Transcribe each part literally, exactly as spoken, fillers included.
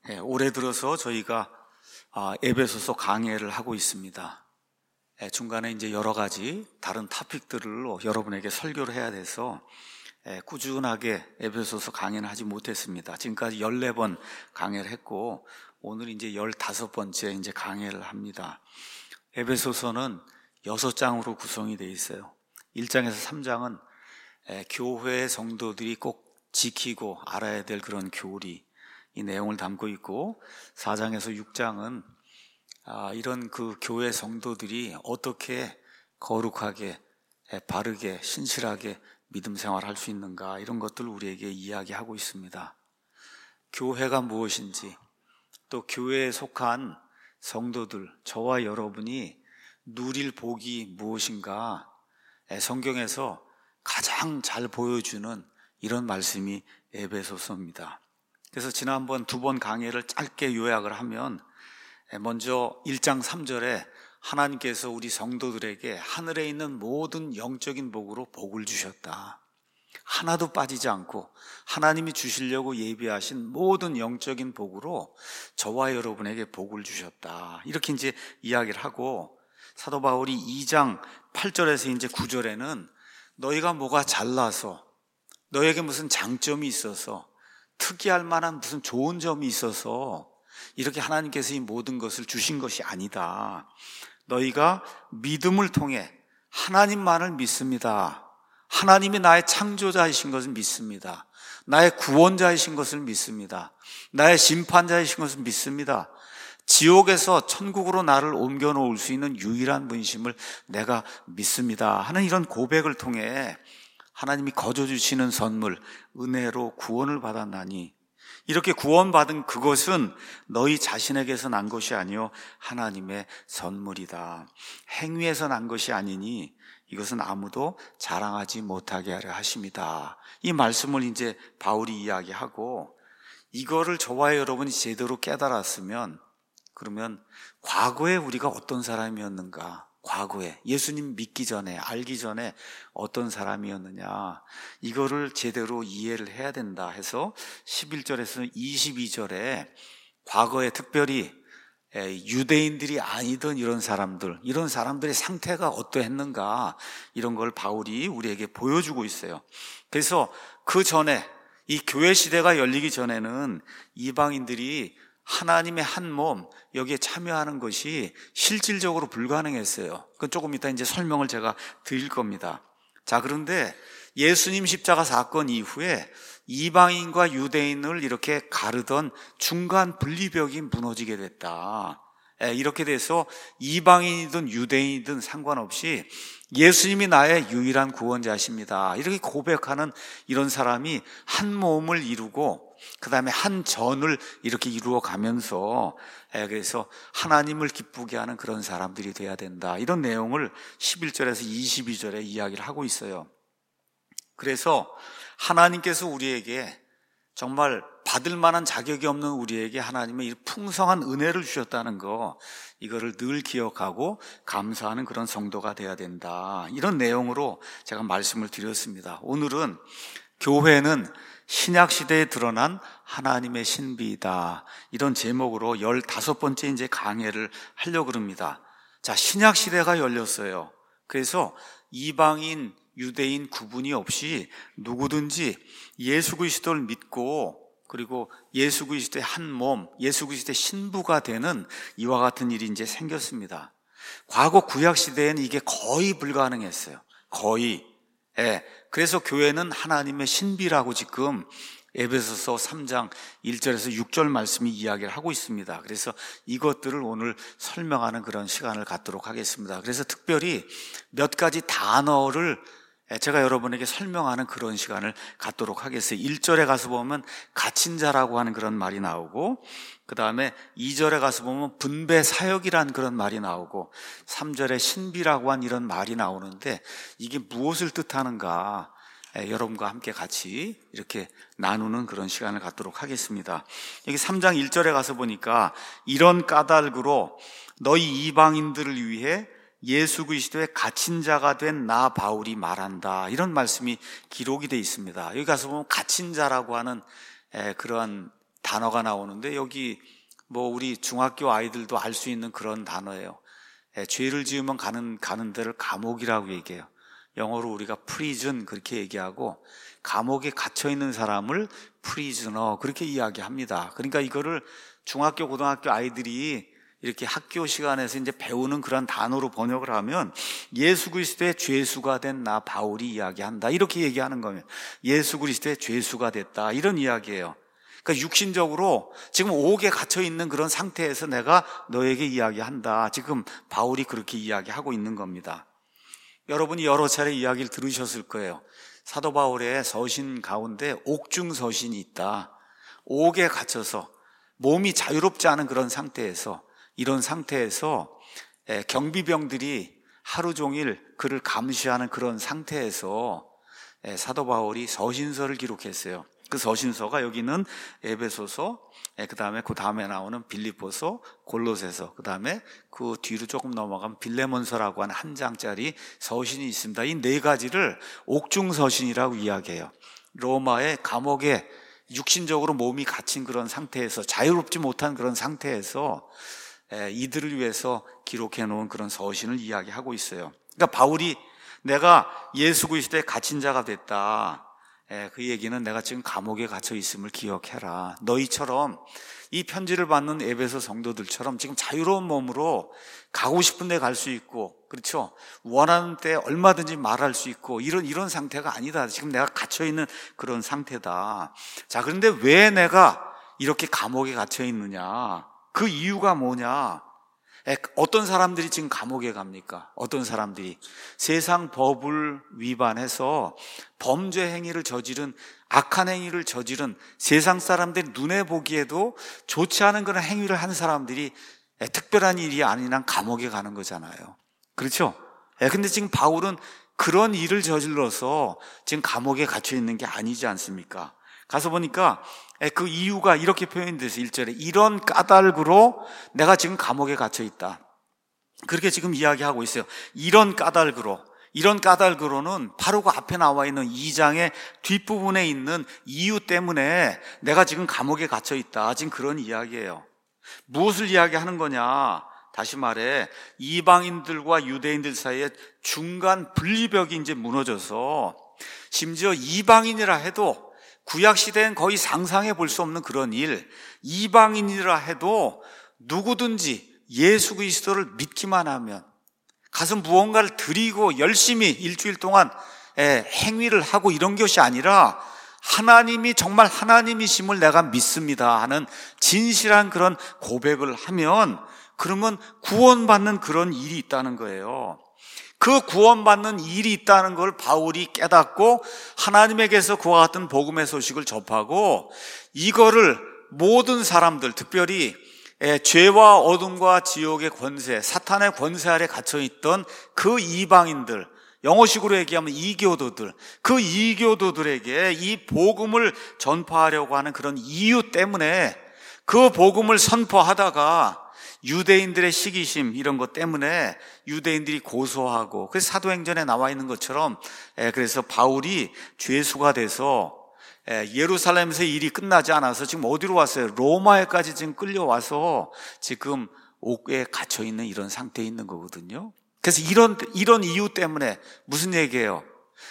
예, 올해 들어서 저희가 아, 에베소서 강해를 하고 있습니다. 예, 중간에 이제 여러 가지 다른 토픽들을 여러분에게 설교를 해야 돼서 예, 꾸준하게 에베소서 강해는 하지 못했습니다. 지금까지 열네 번 강해를 했고 오늘 이제 열다섯 번째 이제 강해를 합니다. 에베소서는 여섯 장으로 구성이 되어 있어요. 일 장에서 삼 장은 예, 교회 성도들이 꼭 지키고 알아야 될 그런 교리, 이 내용을 담고 있고, 사 장에서 육 장은 아, 이런 그 교회 성도들이 어떻게 거룩하게, 바르게, 신실하게 믿음 생활할 수 있는가, 이런 것들을 우리에게 이야기하고 있습니다. 교회가 무엇인지, 또 교회에 속한 성도들, 저와 여러분이 누릴 복이 무엇인가, 성경에서 가장 잘 보여주는 이런 말씀이 에베소서입니다. 그래서 지난번 두 번 강해를 짧게 요약을 하면, 먼저 일 장 삼 절에 하나님께서 우리 성도들에게 하늘에 있는 모든 영적인 복으로 복을 주셨다. 하나도 빠지지 않고 하나님이 주시려고 예비하신 모든 영적인 복으로 저와 여러분에게 복을 주셨다. 이렇게 이제 이야기를 하고, 사도 바울이 이 장 팔 절에서 이제 구 절에는 너희가 뭐가 잘나서, 너에게 무슨 장점이 있어서, 특이할 만한 무슨 좋은 점이 있어서 이렇게 하나님께서 이 모든 것을 주신 것이 아니다. 너희가 믿음을 통해 하나님만을 믿습니다. 하나님이 나의 창조자이신 것을 믿습니다. 나의 구원자이신 것을 믿습니다. 나의 심판자이신 것을 믿습니다. 지옥에서 천국으로 나를 옮겨 놓을 수 있는 유일한 분이심을 내가 믿습니다 하는 이런 고백을 통해 하나님이 거저 주시는 선물, 은혜로 구원을 받았나니, 이렇게 구원받은 그것은 너희 자신에게서 난 것이 아니요 하나님의 선물이다. 행위에서 난 것이 아니니 이것은 아무도 자랑하지 못하게 하려 하심이다. 이 말씀을 이제 바울이 이야기하고, 이거를 저와 여러분이 제대로 깨달았으면, 그러면 과거에 우리가 어떤 사람이었는가, 과거에 예수님 믿기 전에, 알기 전에 어떤 사람이었느냐, 이거를 제대로 이해를 해야 된다 해서 십일 절에서 이십이 절에 과거에 특별히 유대인들이 아니던 이런 사람들, 이런 사람들의 상태가 어떠했는가, 이런 걸 바울이 우리에게 보여주고 있어요. 그래서 그 전에, 이 교회 시대가 열리기 전에는 이방인들이 하나님의 한 몸, 여기에 참여하는 것이 실질적으로 불가능했어요. 그건 조금 이따 이제 설명을 제가 드릴 겁니다. 자, 그런데 예수님 십자가 사건 이후에 이방인과 유대인을 이렇게 가르던 중간 분리벽이 무너지게 됐다. 이렇게 돼서 이방인이든 유대인이든 상관없이 예수님이 나의 유일한 구원자십니다, 이렇게 고백하는 이런 사람이 한 몸을 이루고, 그 다음에 한 전을 이렇게 이루어 가면서, 그래서 하나님을 기쁘게 하는 그런 사람들이 돼야 된다, 이런 내용을 십일 절에서 이십이 절에 이야기를 하고 있어요. 그래서 하나님께서 우리에게 정말 받을 만한 자격이 없는 우리에게 하나님의 풍성한 은혜를 주셨다는 거, 이거를 늘 기억하고 감사하는 그런 성도가 돼야 된다, 이런 내용으로 제가 말씀을 드렸습니다. 오늘은 교회는 신약시대에 드러난 하나님의 신비이다, 이런 제목으로 열다섯 번째 이제 강해를 하려고 합니다. 자, 신약시대가 열렸어요. 그래서 이방인, 유대인 구분이 없이 누구든지 예수 그리스도를 믿고, 그리고 예수 그리스도의 한 몸, 예수 그리스도의 신부가 되는 이와 같은 일이 이제 생겼습니다. 과거 구약 시대에는 이게 거의 불가능했어요. 거의. 예. 그래서 교회는 하나님의 신비라고 지금 에베소서 삼 장 일 절에서 육 절 말씀이 이야기를 하고 있습니다. 그래서 이것들을 오늘 설명하는 그런 시간을 갖도록 하겠습니다. 그래서 특별히 몇 가지 단어를 제가 여러분에게 설명하는 그런 시간을 갖도록 하겠어요. 일 절에 가서 보면 갇힌 자라고 하는 그런 말이 나오고, 그 다음에 이 절에 가서 보면 분배 사역이라는 그런 말이 나오고, 삼 절에 신비라고 한 이런 말이 나오는데, 이게 무엇을 뜻하는가, 여러분과 함께 같이 이렇게 나누는 그런 시간을 갖도록 하겠습니다. 여기 삼 장 일 절에 가서 보니까 이런 까닭으로 너희 이방인들을 위해 예수 그리스도의 갇힌 자가 된 나 바울이 말한다, 이런 말씀이 기록이 되어 있습니다. 여기 가서 보면 갇힌 자라고 하는 그러한 단어가 나오는데 여기 뭐 우리 중학교 아이들도 알 수 있는 그런 단어예요. 예, 죄를 지으면 가는, 가는 데를 감옥이라고 얘기해요. 영어로 우리가 prison 그렇게 얘기하고, 감옥에 갇혀 있는 사람을 prisoner 그렇게 이야기합니다. 그러니까 이거를 중학교, 고등학교 아이들이 이렇게 학교 시간에서 이제 배우는 그런 단어로 번역을 하면 예수 그리스도의 죄수가 된 나 바울이 이야기한다, 이렇게 얘기하는 거예요. 예수 그리스도의 죄수가 됐다, 이런 이야기예요. 그러니까 육신적으로 지금 옥에 갇혀 있는 그런 상태에서 내가 너에게 이야기한다, 지금 바울이 그렇게 이야기하고 있는 겁니다. 여러분이 여러 차례 이야기를 들으셨을 거예요. 사도 바울의 서신 가운데 옥중 서신이 있다. 옥에 갇혀서 몸이 자유롭지 않은 그런 상태에서, 이런 상태에서 경비병들이 하루 종일 그를 감시하는 그런 상태에서 사도 바울이 서신서를 기록했어요. 그 서신서가 여기는 에베소서, 그 다음에 그 다음에 나오는 빌립보서, 골로새서, 그 다음에 그 뒤로 조금 넘어가면 빌레몬서라고 하는 한 장짜리 서신이 있습니다. 이 네 가지를 옥중 서신이라고 이야기해요. 로마의 감옥에 육신적으로 몸이 갇힌 그런 상태에서, 자유롭지 못한 그런 상태에서 이들을 위해서 기록해 놓은 그런 서신을 이야기하고 있어요. 그러니까 바울이 내가 예수 그리스도의 갇힌 자가 됐다, 그 얘기는 내가 지금 감옥에 갇혀 있음을 기억해라. 너희처럼, 이 편지를 받는 에베소 성도들처럼 지금 자유로운 몸으로 가고 싶은 데 갈 수 있고, 그렇죠? 원하는 때 얼마든지 말할 수 있고, 이런 이런 상태가 아니다. 지금 내가 갇혀 있는 그런 상태다. 자, 그런데 왜 내가 이렇게 감옥에 갇혀 있느냐? 그 이유가 뭐냐? 어떤 사람들이 지금 감옥에 갑니까? 어떤 사람들이 세상 법을 위반해서 범죄 행위를 저지른, 악한 행위를 저지른, 세상 사람들이 눈에 보기에도 좋지 않은 그런 행위를 한 사람들이 특별한 일이 아닌 한 감옥에 가는 거잖아요. 그렇죠? 근데 지금 바울은 그런 일을 저질러서 지금 감옥에 갇혀 있는 게 아니지 않습니까? 가서 보니까 그 이유가 이렇게 표현돼서 일 절에 이런 까닭으로 내가 지금 감옥에 갇혀 있다, 그렇게 지금 이야기하고 있어요. 이런 까닭으로, 이런 까닭으로는 바로 그 앞에 나와 있는 이 장의 뒷부분에 있는 이유 때문에 내가 지금 감옥에 갇혀 있다, 지금 그런 이야기예요. 무엇을 이야기하는 거냐? 다시 말해 이방인들과 유대인들 사이에 중간 분리벽이 이제 무너져서, 심지어 이방인이라 해도 구약시대엔 거의 상상해 볼 수 없는 그런 일, 이방인이라 해도 누구든지 예수 그리스도를 믿기만 하면, 가서 무언가를 드리고 열심히 일주일 동안 행위를 하고 이런 것이 아니라 하나님이 정말 하나님이심을 내가 믿습니다 하는 진실한 그런 고백을 하면, 그러면 구원받는 그런 일이 있다는 거예요. 그 구원받는 일이 있다는 걸 바울이 깨닫고 하나님에게서 그와 같은 복음의 소식을 접하고, 이거를 모든 사람들, 특별히 죄와 어둠과 지옥의 권세, 사탄의 권세 아래 갇혀있던 그 이방인들, 영어식으로 얘기하면 이교도들, 그 이교도들에게 이 복음을 전파하려고 하는 그런 이유 때문에, 그 복음을 선포하다가 유대인들의 시기심 이런 것 때문에 유대인들이 고소하고, 그래서 사도행전에 나와 있는 것처럼 그래서 바울이 죄수가 돼서 예루살렘에서 일이 끝나지 않아서 지금 어디로 왔어요? 로마에까지 지금 끌려와서 지금 옥에 갇혀 있는 이런 상태에 있는 거거든요. 그래서 이런 이런 이유 때문에 무슨 얘기예요?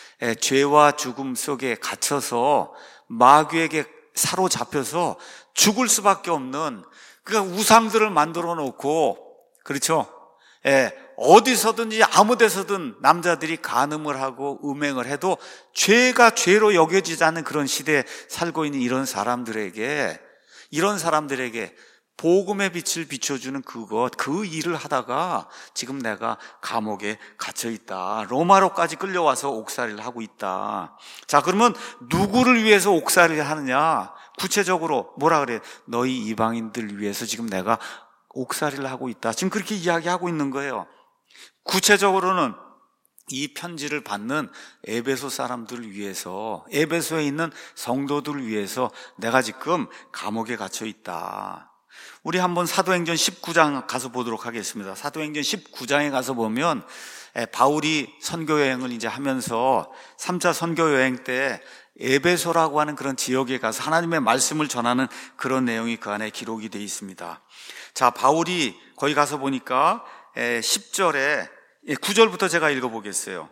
죄와 죽음 속에 갇혀서 마귀에게 사로잡혀서 죽을 수밖에 없는, 그러니까 우상들을 만들어 놓고, 그렇죠? 예, 어디서든지 아무 데서든 남자들이 간음을 하고 음행을 해도 죄가 죄로 여겨지지 않는 그런 시대에 살고 있는 이런 사람들에게, 이런 사람들에게 복음의 빛을 비춰주는 그것, 그 일을 하다가 지금 내가 감옥에 갇혀 있다, 로마로까지 끌려와서 옥살이를 하고 있다. 자, 그러면 누구를 위해서 옥살이를 하느냐? 구체적으로 뭐라 그래? 너희 이방인들 위해서 지금 내가 옥살이를 하고 있다, 지금 그렇게 이야기하고 있는 거예요. 구체적으로는 이 편지를 받는 에베소 사람들을 위해서, 에베소에 있는 성도들을 위해서 내가 지금 감옥에 갇혀 있다. 우리 한번 사도행전 십구 장 가서 보도록 하겠습니다. 사도행전 십구 장에 가서 보면 바울이 선교여행을 이제 하면서 삼 차 선교여행 때 에베소라고 하는 그런 지역에 가서 하나님의 말씀을 전하는 그런 내용이 그 안에 기록이 되어 있습니다. 자, 바울이 거기 가서 보니까 십 절에 구 절부터 제가 읽어보겠어요.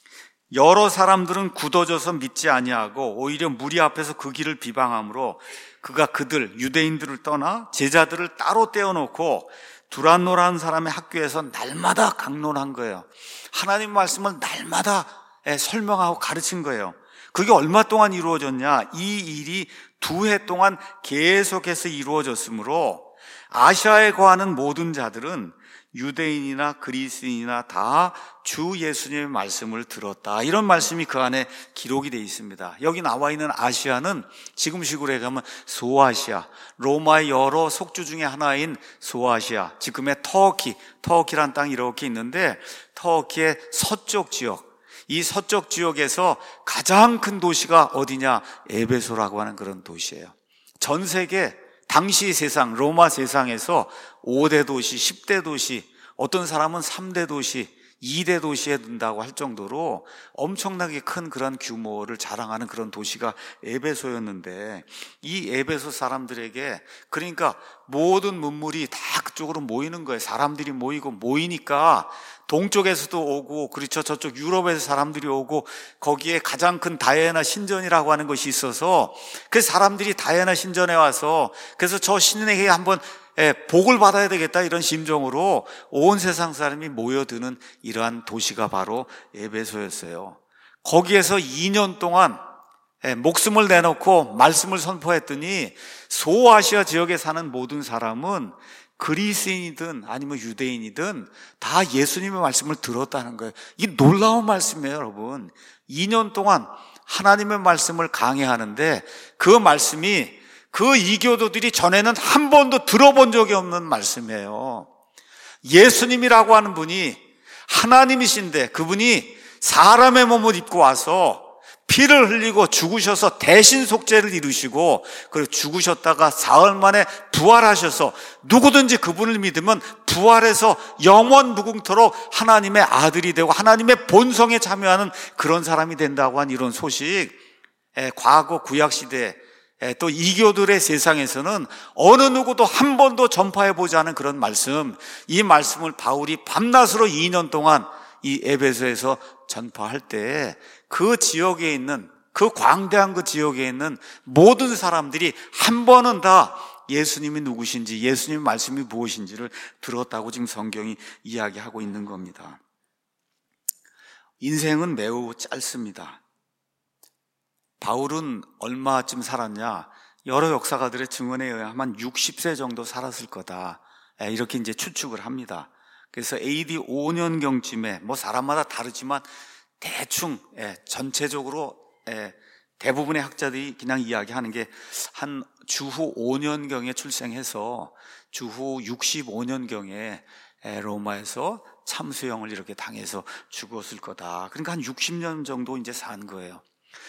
여러 사람들은 굳어져서 믿지 아니하고 오히려 무리 앞에서 그 길을 비방함으로 그가 그들 유대인들을 떠나 제자들을 따로 떼어놓고 두란노라는 사람의 학교에서 날마다 강론한 거예요. 하나님 말씀을 날마다 설명하고 가르친 거예요. 그게 얼마 동안 이루어졌냐? 이 일이 두 해 동안 계속해서 이루어졌으므로 아시아에 거하는 모든 자들은 유대인이나 그리스인이나 다 주 예수님의 말씀을 들었다. 이런 말씀이 그 안에 기록이 되어 있습니다. 여기 나와 있는 아시아는 지금식으로 얘기하면 소아시아, 로마의 여러 속주 중에 하나인 소아시아, 지금의 터키, 터키란 땅이 이렇게 있는데 터키의 서쪽 지역, 이 서쪽 지역에서 가장 큰 도시가 어디냐? 에베소라고 하는 그런 도시예요. 전 세계 당시 세상, 로마 세상에서 오 대 도시, 십 대 도시, 어떤 사람은 삼 대 도시, 이 대 도시에 든다고 할 정도로 엄청나게 큰 그런 규모를 자랑하는 그런 도시가 에베소였는데, 이 에베소 사람들에게 그러니까 모든 문물이 다 그쪽으로 모이는 거예요. 사람들이 모이고 모이니까 동쪽에서도 오고, 그렇죠, 저쪽 유럽에서 사람들이 오고, 거기에 가장 큰 다이애나 신전이라고 하는 것이 있어서 그 사람들이 다이애나 신전에 와서 그래서 저 신에게 한번 복을 받아야 되겠다 이런 심정으로 온 세상 사람이 모여드는 이러한 도시가 바로 에베소였어요. 거기에서 이 년 동안 목숨을 내놓고 말씀을 선포했더니 소아시아 지역에 사는 모든 사람은 그리스인이든 아니면 유대인이든 다 예수님의 말씀을 들었다는 거예요. 이 놀라운 말씀이에요, 여러분. 이 년 동안 하나님의 말씀을 강해하는데 그 말씀이 그 이교도들이 전에는 한 번도 들어본 적이 없는 말씀이에요. 예수님이라고 하는 분이 하나님이신데 그분이 사람의 몸을 입고 와서 피를 흘리고 죽으셔서 대신 속죄를 이루시고 그리고 죽으셨다가 사흘 만에 부활하셔서 누구든지 그분을 믿으면 부활해서 영원 무궁토록 하나님의 아들이 되고 하나님의 본성에 참여하는 그런 사람이 된다고 한 이런 소식, 과거 구약시대에 또 이교들의 세상에서는 어느 누구도 한 번도 전파해보지 않은 그런 말씀, 이 말씀을 바울이 밤낮으로 이 년 동안 이 에베소에서 전파할 때 그 지역에 있는, 그 광대한 그 지역에 있는 모든 사람들이 한 번은 다 예수님이 누구신지, 예수님의 말씀이 무엇인지를 들었다고 지금 성경이 이야기하고 있는 겁니다. 인생은 매우 짧습니다. 바울은 얼마쯤 살았냐? 여러 역사가들의 증언에 의하면 한 육십 세 정도 살았을 거다, 이렇게 이제 추측을 합니다. 그래서 에이디 오 년경쯤에 뭐 사람마다 다르지만 대충 전체적으로 대부분의 학자들이 그냥 이야기하는 게 한 주후 오 년경에 출생해서 주후 육십오 년경에 로마에서 참수형을 이렇게 당해서 죽었을 거다. 그러니까 한 육십 년 정도 이제 산 거예요.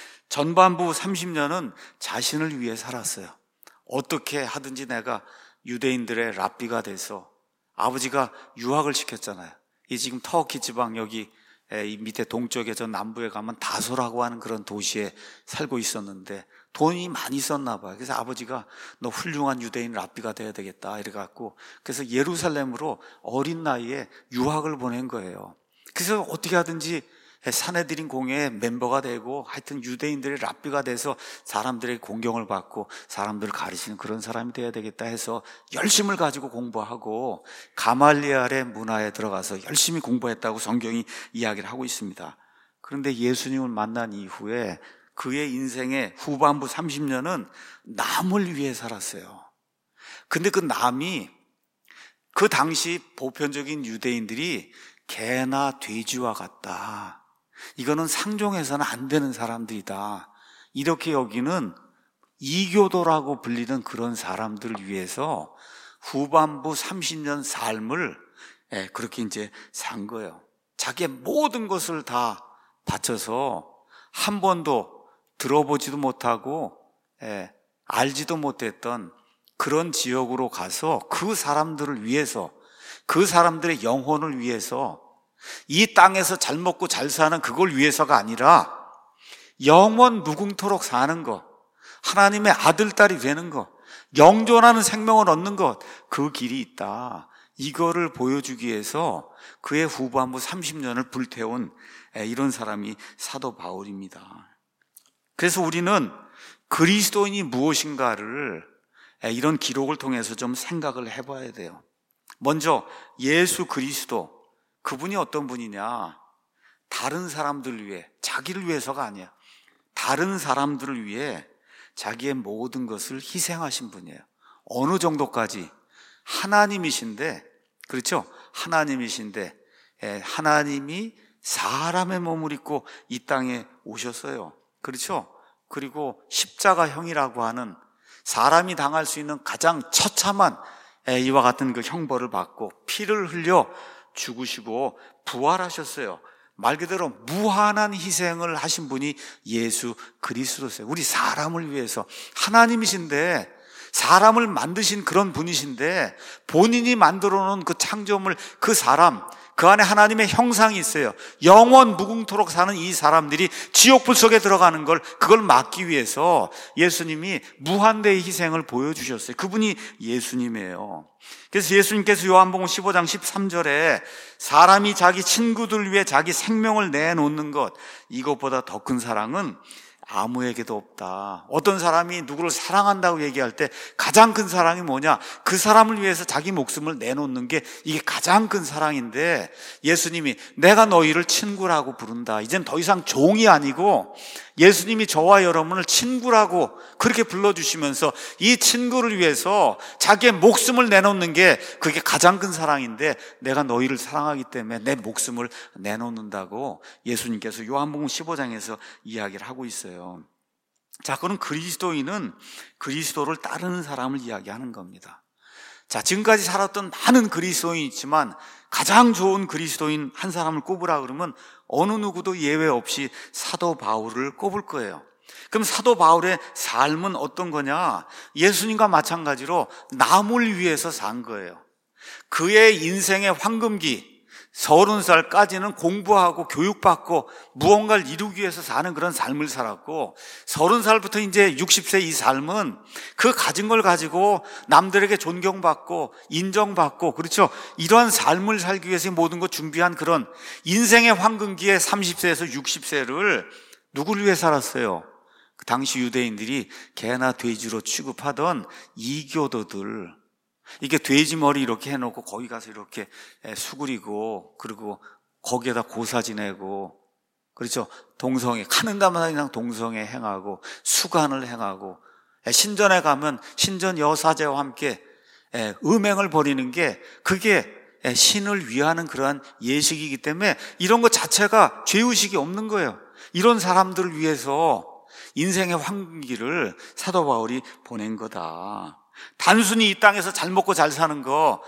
전반부 삼십 년은 자신을 위해 살았어요. 어떻게 하든지 내가 유대인들의 랍비가 돼서, 아버지가 유학을 시켰잖아요. 이 지금 터키 지방 여기 이 밑에 동쪽에 저 남부에 가면 다소라고 하는 그런 도시에 살고 있었는데 돈이 많이 썼나 봐요. 그래서 아버지가 너 훌륭한 유대인 랍비가 돼야 되겠다 이래갖고 그래서 예루살렘으로 어린 나이에 유학을 보낸 거예요. 그래서 어떻게 하든지 사내들인 공회의 멤버가 되고 하여튼 유대인들의 랍비가 돼서 사람들의 공경을 받고 사람들을 가르치는 그런 사람이 돼야 되겠다 해서 열심을 가지고 공부하고 가말리엘의 문화에 들어가서 열심히 공부했다고 성경이 이야기를 하고 있습니다. 그런데 예수님을 만난 이후에 그의 인생의 후반부 삼십 년은 남을 위해 살았어요. 근데 그 남이 그 당시 보편적인 유대인들이 개나 돼지와 같다, 이거는 상종해서는 안 되는 사람들이다, 이렇게 여기는 이교도라고 불리는 그런 사람들을 위해서 후반부 삼십 년 삶을 그렇게 이제 산 거예요. 자기의 모든 것을 다 바쳐서 한 번도 들어보지도 못하고 알지도 못했던 그런 지역으로 가서 그 사람들을 위해서, 그 사람들의 영혼을 위해서, 이 땅에서 잘 먹고 잘 사는 그걸 위해서가 아니라 영원 무궁토록 사는 것, 하나님의 아들, 딸이 되는 것, 영존하는 생명을 얻는 것, 그 길이 있다. 이거를 보여주기 위해서 그의 후반부 삼십 년을 불태운 이런 사람이 사도 바울입니다. 그래서 우리는 그리스도인이 무엇인가를 이런 기록을 통해서 좀 생각을 해봐야 돼요. 먼저 예수 그리스도, 그분이 어떤 분이냐? 다른 사람들을 위해, 자기를 위해서가 아니야. 다른 사람들을 위해 자기의 모든 것을 희생하신 분이에요. 어느 정도까지? 하나님이신데, 그렇죠? 하나님이신데 하나님이 사람의 몸을 입고 이 땅에 오셨어요. 그렇죠? 그리고 십자가형이라고 하는 사람이 당할 수 있는 가장 처참한 이와 같은 그 형벌을 받고 피를 흘려 죽으시고 부활하셨어요. 말 그대로 무한한 희생을 하신 분이 예수 그리스도세요. 우리 사람을 위해서. 하나님이신데, 사람을 만드신 그런 분이신데, 본인이 만들어 놓은 그 창조물, 그 사람, 그 안에 하나님의 형상이 있어요. 영원 무궁토록 사는 이 사람들이 지옥불 속에 들어가는 걸, 그걸 막기 위해서 예수님이 무한대의 희생을 보여주셨어요. 그분이 예수님이에요. 그래서 예수님께서 요한복음 십오 장 십삼 절에 사람이 자기 친구들 위해 자기 생명을 내놓는 것, 이것보다 더 큰 사랑은 아무에게도 없다. 어떤 사람이 누구를 사랑한다고 얘기할 때 가장 큰 사랑이 뭐냐? 그 사람을 위해서 자기 목숨을 내놓는 게 이게 가장 큰 사랑인데, 예수님이 내가 너희를 친구라고 부른다. 이젠 더 이상 종이 아니고 예수님이 저와 여러분을 친구라고 그렇게 불러주시면서 이 친구를 위해서 자기의 목숨을 내놓는 게 그게 가장 큰 사랑인데, 내가 너희를 사랑하기 때문에 내 목숨을 내놓는다고 예수님께서 요한복음 십오 장에서 이야기를 하고 있어요. 자, 그럼 그리스도인은 그리스도를 따르는 사람을 이야기하는 겁니다. 자, 지금까지 살았던 많은 그리스도인이 있지만 가장 좋은 그리스도인 한 사람을 꼽으라 그러면 어느 누구도 예외 없이 사도 바울을 꼽을 거예요. 그럼 사도 바울의 삶은 어떤 거냐? 예수님과 마찬가지로 남을 위해서 산 거예요. 그의 인생의 황금기, 서른 살까지는 공부하고 교육받고 무언가를 이루기 위해서 사는 그런 삶을 살았고, 서른 살부터 이제 육십 세 이 삶은 그 가진 걸 가지고 남들에게 존경받고 인정받고, 그렇죠? 이러한 삶을 살기 위해서 모든 것 준비한 그런 인생의 황금기에 삼십 세에서 육십 세를 누구를 위해 살았어요? 그 당시 유대인들이 개나 돼지로 취급하던 이교도들, 이게 돼지 머리 이렇게 해놓고 거기 가서 이렇게 수그리고, 그리고 거기에다 고사 지내고, 그렇죠? 동성애, 가는 가마나 동성애 행하고 수간을 행하고, 신전에 가면 신전 여사제와 함께 음행을 벌이는 게 그게 신을 위하는 그러한 예식이기 때문에 이런 것 자체가 죄의식이 없는 거예요. 이런 사람들을 위해서 인생의 황금기를 사도 바울이 보낸 거다. 단순히 이 땅에서 잘 먹고 잘 사는 거,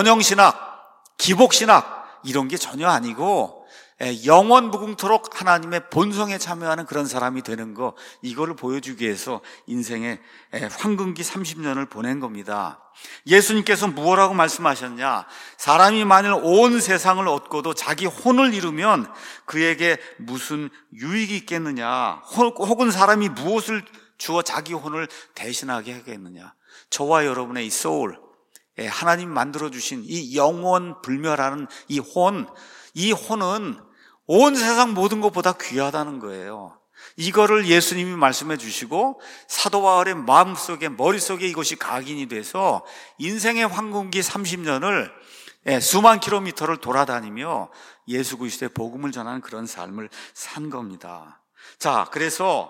번영신학, 기복신학 이런 게 전혀 아니고 영원 무궁토록 하나님의 본성에 참여하는 그런 사람이 되는 거, 이거를 보여주기 위해서 인생의 황금기 삼십 년을 보낸 겁니다. 예수님께서 무엇라고 말씀하셨냐? 사람이 만일 온 세상을 얻고도 자기 혼을 잃으면 그에게 무슨 유익이 있겠느냐? 혹은 사람이 무엇을 주어 자기 혼을 대신하게 하겠느냐? 저와 여러분의 이 소울, 하나님 만들어주신 이 영원 불멸하는 이 혼, 이 혼은 온 세상 모든 것보다 귀하다는 거예요. 이거를 예수님이 말씀해 주시고 사도 바울의 마음속에, 머릿속에 이것이 각인이 돼서 인생의 황금기 삼십 년을 수만 킬로미터를 돌아다니며 예수 그리스도의 복음을 전하는 그런 삶을 산 겁니다. 자, 그래서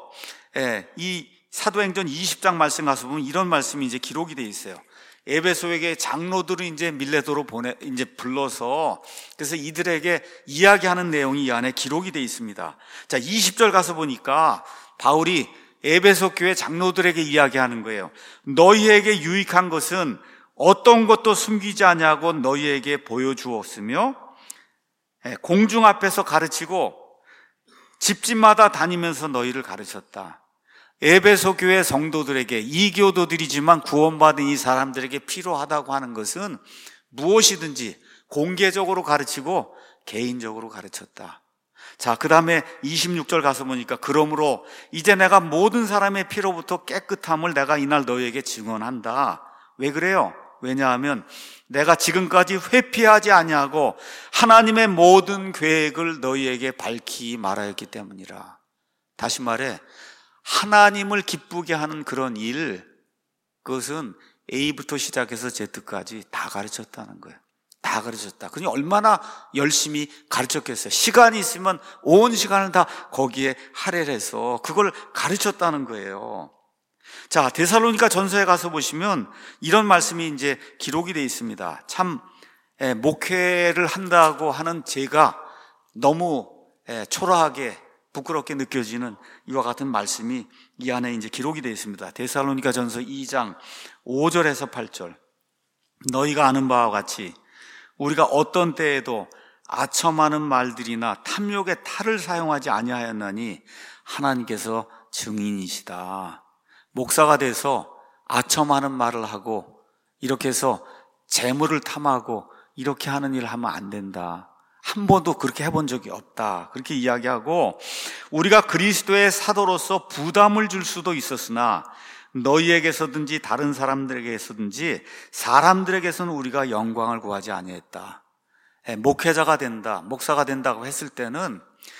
이 사도행전 이십 장 말씀 가서 보면 이런 말씀이 이제 기록이 돼 있어요. 에베소에게 장로들을 이제 밀레도로 보내, 이제 불러서, 그래서 이들에게 이야기하는 내용이 이 안에 기록이 돼 있습니다. 자, 이십 절 가서 보니까 바울이 에베소 교회 장로들에게 이야기하는 거예요. 너희에게 유익한 것은 어떤 것도 숨기지 아니하고 너희에게 보여주었으며, 공중 앞에서 가르치고 집집마다 다니면서 너희를 가르쳤다. 에베소 교회 성도들에게, 이교도들이지만 구원받은 이 사람들에게 필요하다고 하는 것은 무엇이든지 공개적으로 가르치고 개인적으로 가르쳤다. 자, 그 다음에 이십육 절 가서 보니까 그러므로 이제 내가 모든 사람의 피로부터 깨끗함을 내가 이날 너희에게 증언한다. 왜 그래요? 왜냐하면 내가 지금까지 회피하지 아니하고 하나님의 모든 계획을 너희에게 밝히 말하였기 때문이라. 다시 말해, 하나님을 기쁘게 하는 그런 일, 그것은 A부터 시작해서 Z까지 다 가르쳤다는 거예요. 다 가르쳤다. 그니 얼마나 열심히 가르쳤겠어요. 시간이 있으면 온 시간을 다 거기에 할애해서 그걸 가르쳤다는 거예요. 자, 데살로니가 전서에 가서 보시면 이런 말씀이 이제 기록이 되어 있습니다. 참 예, 목회를 한다고 하는 제가 너무 예, 초라하게 부끄럽게 느껴지는 이와 같은 말씀이 이 안에 이제 기록이 되어 있습니다. 데살로니가 전서 이 장 오 절에서 팔 절. 너희가 아는 바와 같이 우리가 어떤 때에도 아첨하는 말들이나 탐욕의 탈을 사용하지 아니하였나니 하나님께서 증인이시다. 목사가 돼서 아첨하는 말을 하고 이렇게 해서 재물을 탐하고 이렇게 하는 일을 하면 안 된다. 한 번도 그렇게 해본 적이 없다. 그렇게 이야기하고, 우리가 그리스도의 사도로서 부담을 줄 수도 있었으나 너희에게서든지 다른 사람들에게서든지 사람들에게서는 우리가 영광을 구하지 아니했다. 목회자가 된다, 목사가 된다고 했을 때는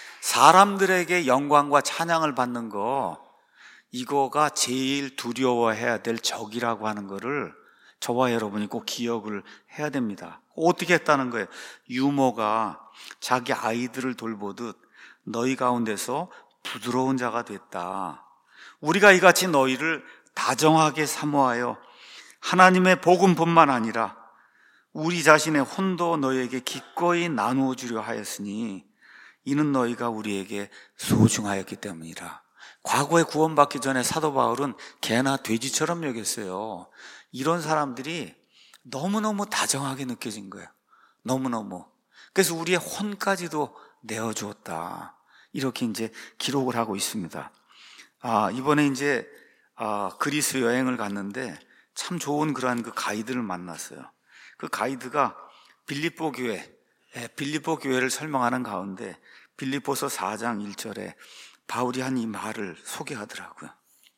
사람들에게 영광과 찬양을 받는 거, 이거가 제일 두려워해야 될 적이라고 하는 거를 저와 여러분이 꼭 기억을 해야 됩니다. 어떻게 했다는 거예요? 유모가 자기 아이들을 돌보듯 너희 가운데서 부드러운 자가 됐다. 우리가 이같이 너희를 다정하게 사모하여 하나님의 복음뿐만 아니라 우리 자신의 혼도 너희에게 기꺼이 나누어 주려 하였으니 이는 너희가 우리에게 소중하였기 때문이라. 과거에 구원받기 전에 사도 바울은 개나 돼지처럼 여겼어요. 이런 사람들이 너무너무 다정하게 느껴진 거예요. 너무너무. 그래서 우리의 혼까지도 내어주었다. 이렇게 이제 기록을 하고 있습니다. 아, 이번에 이제 아, 그리스 여행을 갔는데 참 좋은 그러한 그 가이드를 만났어요. 그 가이드가 빌립보 교회, 빌립보 교회를 설명하는 가운데 빌립보서 사 장 일 절에 바울이 한 이 말을 소개하더라고요.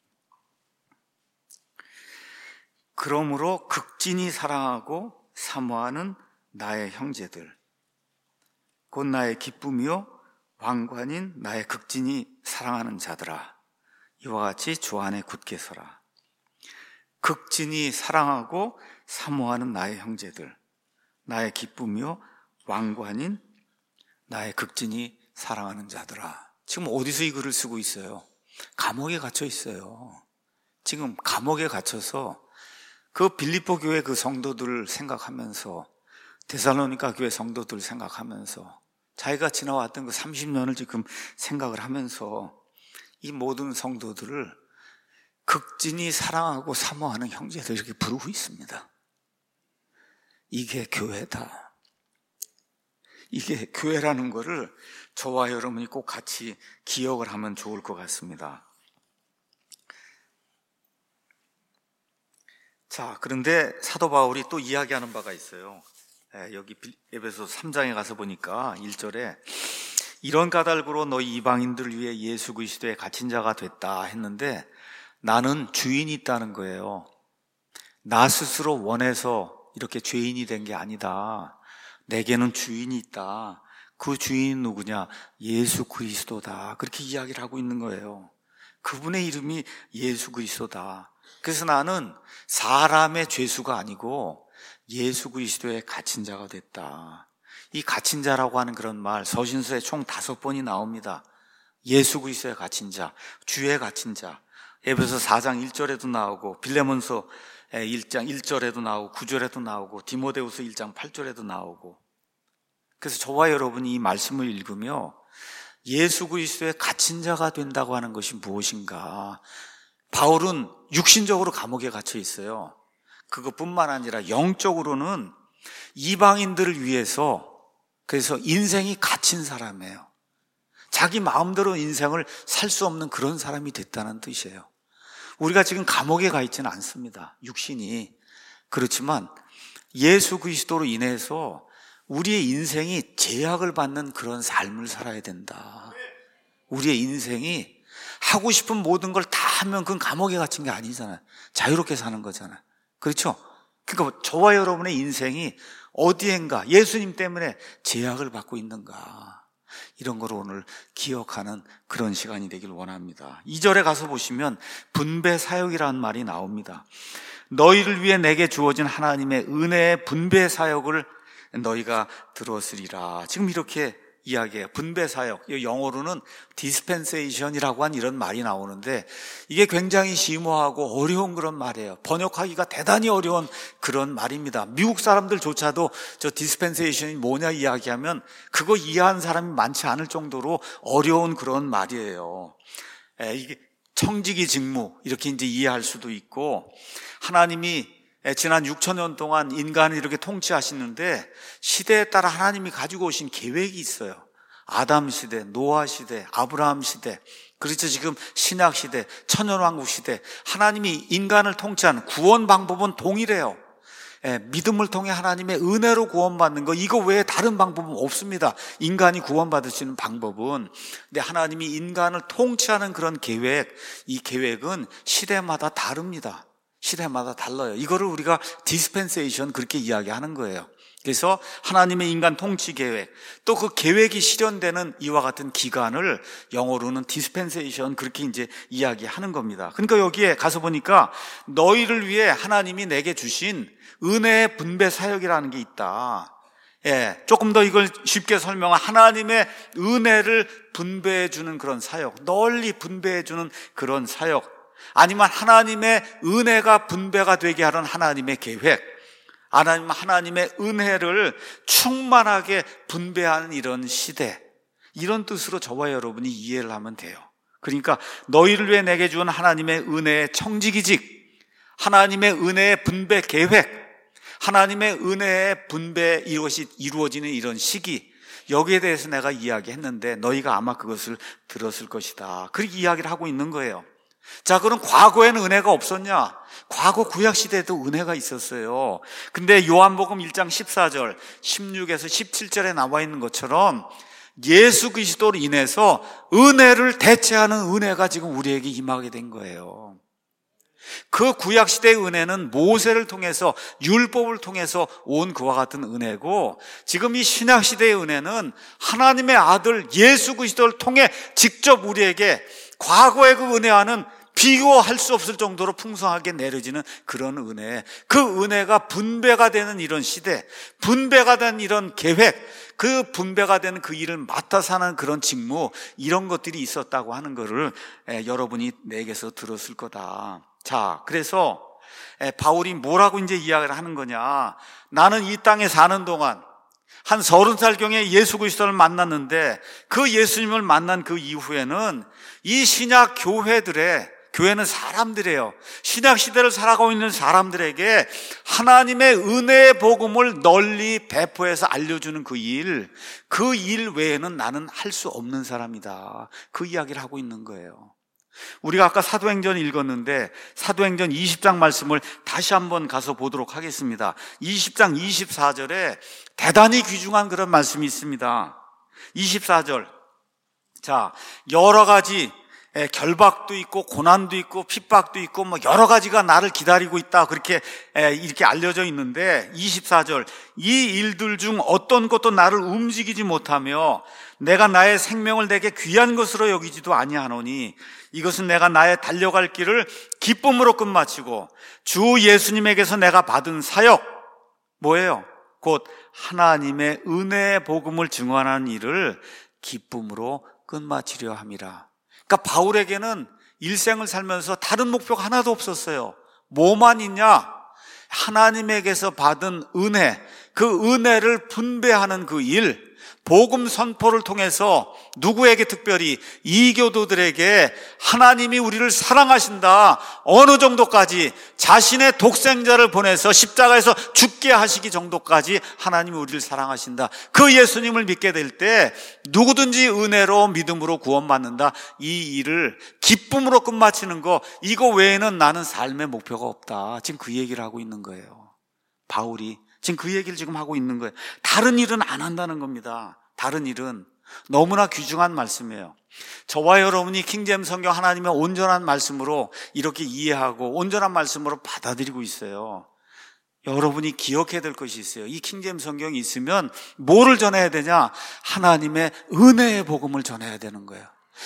그러므로 극진히 사랑하고 사모하는 나의 형제들, 곧 나의 기쁨이요 왕관인 나의 극진히 사랑하는 자들아, 이와 같이 주 안에 굳게 서라. 극진히 사랑하고 사모하는 나의 형제들, 나의 기쁨이요 왕관인 나의 극진히 사랑하는 자들아. 지금 어디서 이 글을 쓰고 있어요? 감옥에 갇혀 있어요. 지금 감옥에 갇혀서 그 빌립보 교회 그 성도들을 생각하면서, 데살로니가 교회 성도들을 생각하면서, 자기가 지나왔던 그 삼십 년을 지금 생각을 하면서 이 모든 성도들을 극진히 사랑하고 사모하는 형제들 이렇게 부르고 있습니다. 이게 교회다. 이게 교회라는 거를 저와 여러분이 꼭 같이 기억을 하면 좋을 것 같습니다. 자, 그런데 사도 바울이 또 이야기하는 바가 있어요. 여기 에베소 삼 장에 가서 보니까 일 절에 이런 까닭으로 너희 이방인들을 위해 예수 그리스도의 갇힌 자가 됐다 했는데, 나는 주인이 있다는 거예요. 나 스스로 원해서 이렇게 죄인이 된 게 아니다. 내게는 주인이 있다. 그 주인은 누구냐? 예수 그리스도다. 그렇게 이야기를 하고 있는 거예요. 그분의 이름이 예수 그리스도다. 그래서 나는 사람의 죄수가 아니고 예수 그리스도의 갇힌 자가 됐다. 이 갇힌 자라고 하는 그런 말 서신서에 총 다섯 번이 나옵니다. 예수 그리스도의 갇힌 자, 주의 갇힌 자. 에베소 사 장 일 절에도 나오고, 빌레몬서 일 장 일 절에도 나오고, 구 절에도 나오고, 디모데후서 일 장 팔 절에도 나오고. 그래서 저와 여러분이 이 말씀을 읽으며 예수 그리스도의 갇힌 자가 된다고 하는 것이 무엇인가? 바울은 육신적으로 감옥에 갇혀 있어요. 그것뿐만 아니라 영적으로는 이방인들을 위해서, 그래서 인생이 갇힌 사람이에요. 자기 마음대로 인생을 살 수 없는 그런 사람이 됐다는 뜻이에요. 우리가 지금 감옥에 가 있지는 않습니다. 육신이. 그렇지만 예수 그리스도로 인해서 우리의 인생이 제약을 받는 그런 삶을 살아야 된다. 우리의 인생이 하고 싶은 모든 걸 다 하면 그건 감옥에 갇힌 게 아니잖아요. 자유롭게 사는 거잖아요. 그렇죠? 그러니까 저와 여러분의 인생이 어디엔가 예수님 때문에 제약을 받고 있는가, 이런 걸 오늘 기억하는 그런 시간이 되길 원합니다. 이 절에 가서 보시면 분배 사역이라는 말이 나옵니다. 너희를 위해 내게 주어진 하나님의 은혜의 분배 사역을 너희가 들었으리라. 지금 이렇게 이야기해요. 분배 사역, 영어로는 dispensation이라고 한 이런 말이 나오는데, 이게 굉장히 심오하고 어려운 그런 말이에요. 번역하기가 대단히 어려운 그런 말입니다. 미국 사람들조차도 저 dispensation이 뭐냐 이야기하면 그거 이해하는 사람이 많지 않을 정도로 어려운 그런 말이에요. 에, 이게 청지기 직무, 이렇게 이제 이해할 수도 있고, 하나님이 지난 육천 년 동안 인간을 이렇게 통치하시는데 시대에 따라 하나님이 가지고 오신 계획이 있어요. 아담 시대, 노아 시대, 아브라함 시대, 그렇죠. 지금 신약 시대, 천년왕국 시대, 하나님이 인간을 통치하는 구원 방법은 동일해요. 예, 믿음을 통해 하나님의 은혜로 구원받는 거, 이거 외에 다른 방법은 없습니다. 인간이 구원받을 수 있는 방법은. 근데 하나님이 인간을 통치하는 그런 계획, 이 계획은 시대마다 다릅니다. 시대마다 달라요. 이거를 우리가 디스펜세이션 그렇게 이야기하는 거예요. 그래서 하나님의 인간 통치 계획, 또 그 계획이 실현되는 이와 같은 기간을 영어로는 디스펜세이션 그렇게 이제 이야기하는 겁니다. 그러니까 여기에 가서 보니까 너희를 위해 하나님이 내게 주신 은혜의 분배 사역이라는 게 있다. 예, 조금 더 이걸 쉽게 설명한 하나님의 은혜를 분배해 주는 그런 사역, 널리 분배해 주는 그런 사역, 아니면 하나님의 은혜가 분배가 되게 하는 하나님의 계획, 하나님, 하나님의 은혜를 충만하게 분배하는 이런 시대, 이런 뜻으로 저와 여러분이 이해를 하면 돼요. 그러니까 너희를 위해 내게 준 하나님의 은혜의 청지기직, 하나님의 은혜의 분배 계획, 하나님의 은혜의 분배, 이것이 이루어지는 이런 시기, 여기에 대해서 내가 이야기했는데 너희가 아마 그것을 들었을 것이다. 그렇게 이야기를 하고 있는 거예요. 자, 그럼 과거에는 은혜가 없었냐? 과거 구약시대에도 은혜가 있었어요. 근데 요한복음 일 장 십사 절, 십육에서 십칠 절에 나와 있는 것처럼 예수 그리스도로 인해서 은혜를 대체하는 은혜가 지금 우리에게 임하게 된 거예요. 그 구약시대의 은혜는 모세를 통해서, 율법을 통해서 온 그와 같은 은혜고, 지금 이 신약시대의 은혜는 하나님의 아들 예수 그리스도를 통해 직접 우리에게 과거의 그 은혜와는 비교할 수 없을 정도로 풍성하게 내려지는 그런 은혜, 그 은혜가 분배가 되는 이런 시대, 분배가 되는 이런 계획, 그 분배가 되는 그 일을 맡아 사는 그런 직무, 이런 것들이 있었다고 하는 것을 여러분이 내게서 들었을 거다. 자, 그래서 바울이 뭐라고 이제 이야기를 하는 거냐? 나는 이 땅에 사는 동안 한 서른 살경에 예수 그리스도를 만났는데, 그 예수님을 만난 그 이후에는 이 신약 교회들의, 교회는 사람들이에요. 신약 시대를 살아가고 있는 사람들에게 하나님의 은혜의 복음을 널리 배포해서 알려주는 그 일, 그 일 외에는 나는 할 수 없는 사람이다. 그 이야기를 하고 있는 거예요. 우리가 아까 사도행전 읽었는데 사도행전 이십 장 말씀을 다시 한번 가서 보도록 하겠습니다. 이십 장 이십사 절에 대단히 귀중한 그런 말씀이 있습니다. 이십사 절. 자, 여러 가지 결박도 있고 고난도 있고 핍박도 있고 뭐 여러 가지가 나를 기다리고 있다, 그렇게 이렇게 알려져 있는데, 이십사 절, 이 일들 중 어떤 것도 나를 움직이지 못하며 내가 나의 생명을 내게 귀한 것으로 여기지도 아니하노니 이것은 내가 나의 달려갈 길을 기쁨으로 끝마치고 주 예수님에게서 내가 받은 사역, 뭐예요? 곧 하나님의 은혜의 복음을 증언하는 일을 기쁨으로 끝마치려 함이라. 그러니까 바울에게는 일생을 살면서 다른 목표가 하나도 없었어요. 뭐만 있냐? 하나님에게서 받은 은혜, 그 은혜를 분배하는 그 일, 복음 선포를 통해서 누구에게, 특별히 이교도들에게 하나님이 우리를 사랑하신다, 어느 정도까지, 자신의 독생자를 보내서 십자가에서 죽게 하시기 정도까지 하나님이 우리를 사랑하신다, 그 예수님을 믿게 될 때 누구든지 은혜로 믿음으로 구원받는다, 이 일을 기쁨으로 끝마치는 거, 이거 외에는 나는 삶의 목표가 없다. 지금 그 얘기를 하고 있는 거예요. 바울이 지금 그 얘기를 지금 하고 있는 거예요. 다른 일은 안 한다는 겁니다. 다른 일은. 너무나 귀중한 말씀이에요. 저와 여러분이 킹제임스 성경 하나님의 온전한 말씀으로 이렇게 이해하고 온전한 말씀으로 받아들이고 있어요. 여러분이 기억해야 될 것이 있어요. 이 킹제임스 성경이 있으면 뭐를 전해야 되냐? 하나님의 은혜의 복음을 전해야 되는 거예요.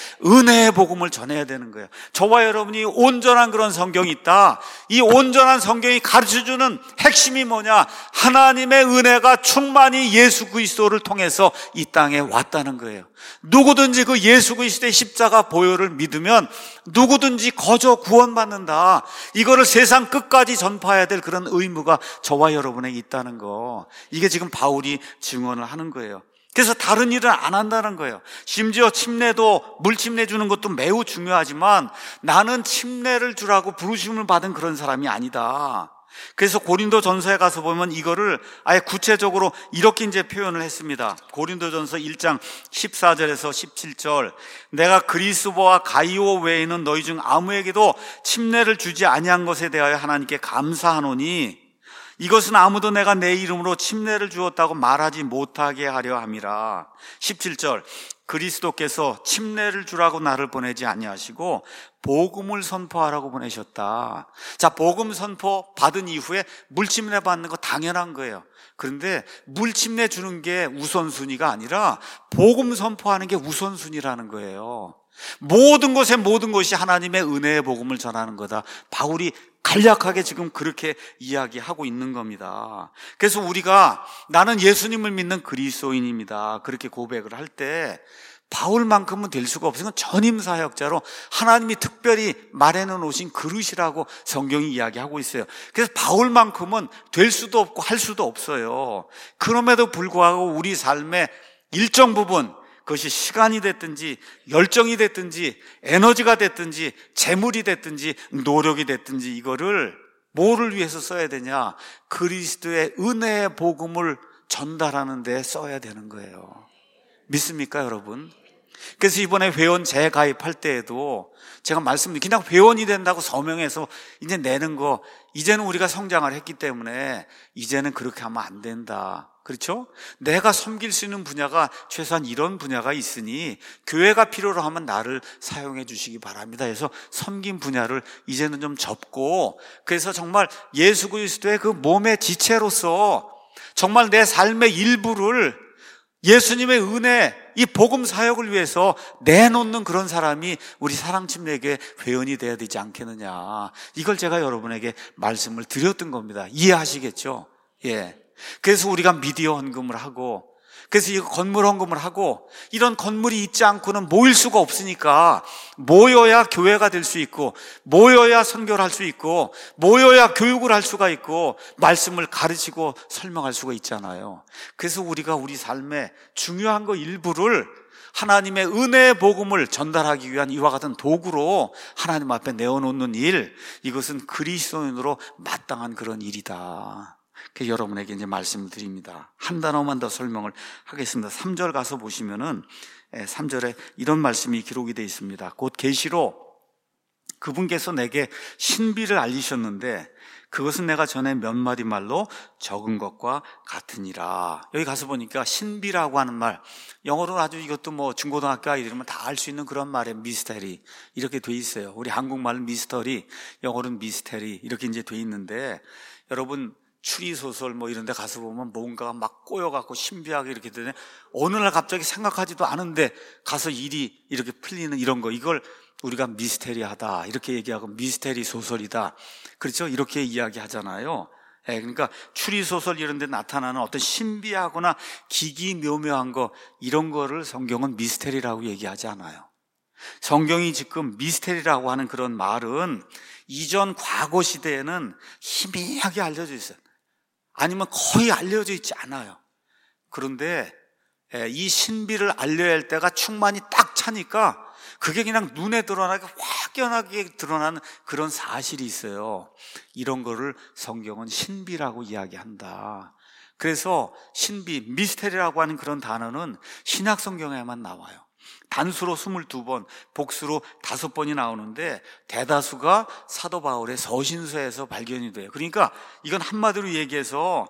은혜의 복음을 전해야 되는 거예요. 저와 여러분이 온전한 그런 성경이 있다. 이 온전한 성경이 가르쳐주는 핵심이 뭐냐? 하나님의 은혜가 충만히 예수 그리스도를 통해서 이 땅에 왔다는 거예요. 누구든지 그 예수 그리스도의 십자가 보혈을 믿으면 누구든지 거저 구원받는다. 이거를 세상 끝까지 전파해야 될 그런 의무가 저와 여러분에게 있다는 거. 이게 지금 바울이 증언을 하는 거예요. 그래서 다른 일은 안 한다는 거예요. 심지어 침례도, 물침례 주는 것도 매우 중요하지만 나는 침례를 주라고 부르심을 받은 그런 사람이 아니다. 그래서 고린도 전서에 가서 보면 이거를 아예 구체적으로 이렇게 이제 표현을 했습니다. 고린도 전서 일 장 십사 절에서 십칠 절. 내가 그리스도와 가이오 외에는 너희 중 아무에게도 침례를 주지 아니한 것에 대하여 하나님께 감사하노니 이것은 아무도 내가 내 이름으로 침례를 주었다고 말하지 못하게 하려 함이라. 십칠 절. 그리스도께서 침례를 주라고 나를 보내지 아니하시고 복음을 선포하라고 보내셨다. 자, 복음 선포 받은 이후에 물침례 받는 거 당연한 거예요. 그런데 물침례 주는 게 우선순위가 아니라 복음 선포하는 게 우선순위라는 거예요. 모든 것에 모든 것이 하나님의 은혜의 복음을 전하는 거다. 바울이 간략하게 지금 그렇게 이야기하고 있는 겁니다. 그래서 우리가 나는 예수님을 믿는 그리스도인입니다. 그렇게 고백을 할 때 바울만큼은 될 수가 없으니까 전임 사역자로 하나님이 특별히 마련해 놓으신 그릇이라고 성경이 이야기하고 있어요. 그래서 바울만큼은 될 수도 없고 할 수도 없어요. 그럼에도 불구하고 우리 삶의 일정 부분, 그것이 시간이 됐든지 열정이 됐든지 에너지가 됐든지 재물이 됐든지 노력이 됐든지 이거를 뭐를 위해서 써야 되냐? 그리스도의 은혜의 복음을 전달하는 데 써야 되는 거예요. 믿습니까, 여러분? 그래서 이번에 회원 재가입할 때에도 제가 말씀드린 그냥 회원이 된다고 서명해서 이제 내는 거, 이제는 우리가 성장을 했기 때문에 이제는 그렇게 하면 안 된다. 그렇죠? 내가 섬길 수 있는 분야가 최소한 이런 분야가 있으니 교회가 필요로 하면 나를 사용해 주시기 바랍니다 해서 섬긴 분야를 이제는 좀 접고, 그래서 정말 예수 그리스도의 그 몸의 지체로서 정말 내 삶의 일부를 예수님의 은혜, 이 복음 사역을 위해서 내놓는 그런 사람이 우리 사랑침례교회 회원이 돼야 되지 않겠느냐. 이걸 제가 여러분에게 말씀을 드렸던 겁니다. 이해하시겠죠? 예. 그래서 우리가 미디어 헌금을 하고, 그래서 이 건물 헌금을 하고, 이런 건물이 있지 않고는 모일 수가 없으니까 모여야 교회가 될 수 있고, 모여야 선교를 할 수 있고, 모여야 교육을 할 수가 있고, 말씀을 가르치고 설명할 수가 있잖아요. 그래서 우리가 우리 삶에 중요한 거 일부를 하나님의 은혜의 복음을 전달하기 위한 이와 같은 도구로 하나님 앞에 내어놓는 일, 이것은 그리스도인으로 마땅한 그런 일이다. 그 여러분에게 이제 말씀을 드립니다. 한 단어만 더 설명을 하겠습니다. 삼 절 가서 보시면은 삼 절에 이런 말씀이 기록이 되어 있습니다. 곧 계시로 그분께서 내게 신비를 알리셨는데 그것은 내가 전에 몇 마디 말로 적은 것과 같으니라. 여기 가서 보니까 신비라고 하는 말, 영어로 아주 이것도 뭐 중고등학교 아이들이면 다 알 수 있는 그런 말에 미스테리 이렇게 돼 있어요. 우리 한국말은 미스터리, 영어로는 미스테리 이렇게 이제 돼 있는데, 여러분 추리소설 뭐 이런 데 가서 보면 뭔가가 막 꼬여갖고 신비하게 이렇게 되네. 어느 날 갑자기 생각하지도 않은데 가서 일이 이렇게 풀리는 이런 거, 이걸 우리가 미스테리하다 이렇게 얘기하고 미스테리 소설이다, 그렇죠? 이렇게 이야기하잖아요. 예, 그러니까 추리소설 이런 데 나타나는 어떤 신비하거나 기기묘묘한 거, 이런 거를 성경은 미스테리라고 얘기하지 않아요. 성경이 지금 미스테리라고 하는 그런 말은 이전 과거 시대에는 희미하게 알려져 있어요. 아니면 거의 알려져 있지 않아요. 그런데 이 신비를 알려야 할 때가 충만히 딱 차니까 그게 그냥 눈에 드러나게 확연하게 드러나는 그런 사실이 있어요. 이런 거를 성경은 신비라고 이야기한다. 그래서 신비, 미스테리라고 하는 그런 단어는 신약 성경에만 나와요. 단수로 스물두 번, 복수로 다섯 번이 나오는데 대다수가 사도 바울의 서신서에서 발견이 돼요. 그러니까 이건 한마디로 얘기해서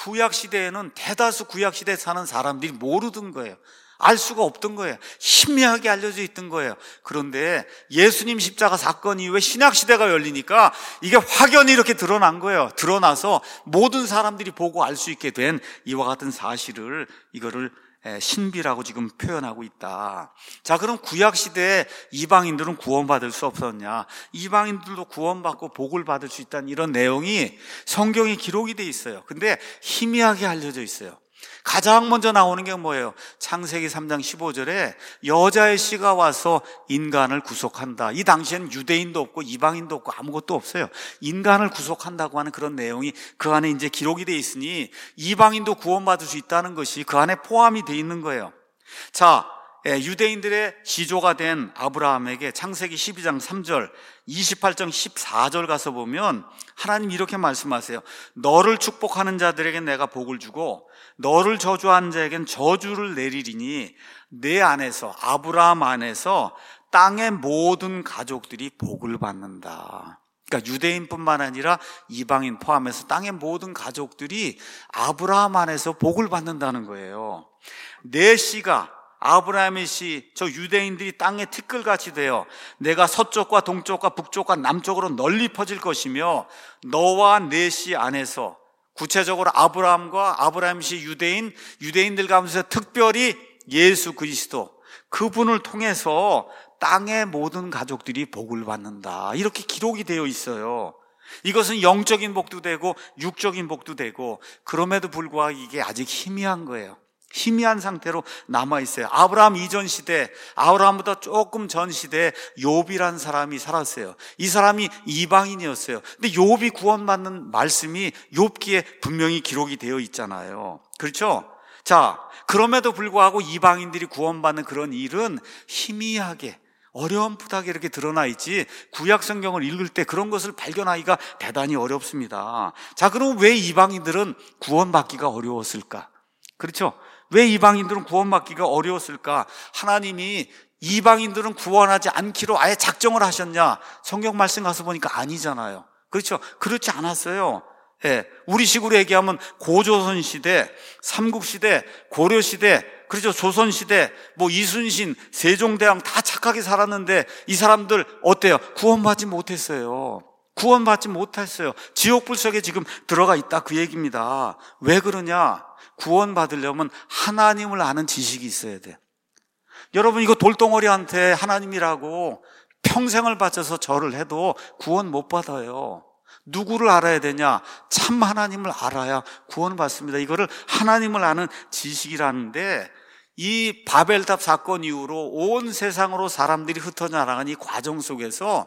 구약시대에는 대다수 구약시대에 사는 사람들이 모르던 거예요. 알 수가 없던 거예요. 희미하게 알려져 있던 거예요. 그런데 예수님 십자가 사건 이후에 신약시대가 열리니까 이게 확연히 이렇게 드러난 거예요. 드러나서 모든 사람들이 보고 알 수 있게 된 이와 같은 사실을, 이거를 신비라고 지금 표현하고 있다. 자, 그럼 구약시대에 이방인들은 구원받을 수 없었냐? 이방인들도 구원받고 복을 받을 수 있다는 이런 내용이 성경에 기록이 돼 있어요. 근데 희미하게 알려져 있어요. 가장 먼저 나오는 게 뭐예요? 창세기 삼 장 십오 절에 여자의 씨가 와서 인간을 구속한다. 이 당시에는 유대인도 없고 이방인도 없고 아무것도 없어요. 인간을 구속한다고 하는 그런 내용이 그 안에 이제 기록이 돼 있으니 이방인도 구원받을 수 있다는 것이 그 안에 포함이 돼 있는 거예요. 자, 유대인들의 지조가 된 아브라함에게 창세기 십이 장 삼 절, 이십팔 장 십사 절 가서 보면 하나님 이렇게 말씀하세요. 너를 축복하는 자들에게 내가 복을 주고 너를 저주하는 자에겐 저주를 내리리니 내 안에서, 아브라함 안에서 땅의 모든 가족들이 복을 받는다. 그러니까 유대인뿐만 아니라 이방인 포함해서 땅의 모든 가족들이 아브라함 안에서 복을 받는다는 거예요. 내 씨가, 아브라함의 씨, 저 유대인들이 땅에 티끌같이 되어 내가 서쪽과 동쪽과 북쪽과 남쪽으로 널리 퍼질 것이며 너와 내 씨 안에서, 구체적으로 아브라함과 아브라함 씨 유대인, 유대인들 가운데서 특별히 예수 그리스도, 그분을 통해서 땅의 모든 가족들이 복을 받는다. 이렇게 기록이 되어 있어요. 이것은 영적인 복도 되고 육적인 복도 되고, 그럼에도 불구하고 이게 아직 희미한 거예요. 희미한 상태로 남아있어요. 아브라함 이전 시대, 아브라함보다 조금 전 시대에 욥이라는 사람이 살았어요. 이 사람이 이방인이었어요. 근데 욥이 구원받는 말씀이 욥기에 분명히 기록이 되어 있잖아요. 그렇죠? 자, 그럼에도 불구하고 이방인들이 구원받는 그런 일은 희미하게, 어렴풋하게 이렇게 드러나 있지, 구약 성경을 읽을 때 그런 것을 발견하기가 대단히 어렵습니다. 자, 그럼 왜 이방인들은 구원받기가 어려웠을까? 그렇죠? 왜 이방인들은 구원받기가 어려웠을까? 하나님이 이방인들은 구원하지 않기로 아예 작정을 하셨냐? 성경 말씀 가서 보니까 아니잖아요. 그렇죠? 그렇지 않았어요. 예, 우리 식으로 얘기하면 고조선 시대, 삼국시대, 고려시대, 그렇죠? 조선시대, 뭐 이순신, 세종대왕 다 착하게 살았는데 이 사람들 어때요? 구원받지 못했어요. 구원받지 못했어요. 지옥불 속에 지금 들어가 있다, 그 얘기입니다. 왜 그러냐? 구원받으려면 하나님을 아는 지식이 있어야 돼. 여러분, 이거 돌덩어리한테 하나님이라고 평생을 바쳐서 절을 해도 구원 못 받아요. 누구를 알아야 되냐? 참 하나님을 알아야 구원을 받습니다. 이거를 하나님을 아는 지식이라는데, 이 바벨탑 사건 이후로 온 세상으로 사람들이 흩어져 나가는 이 과정 속에서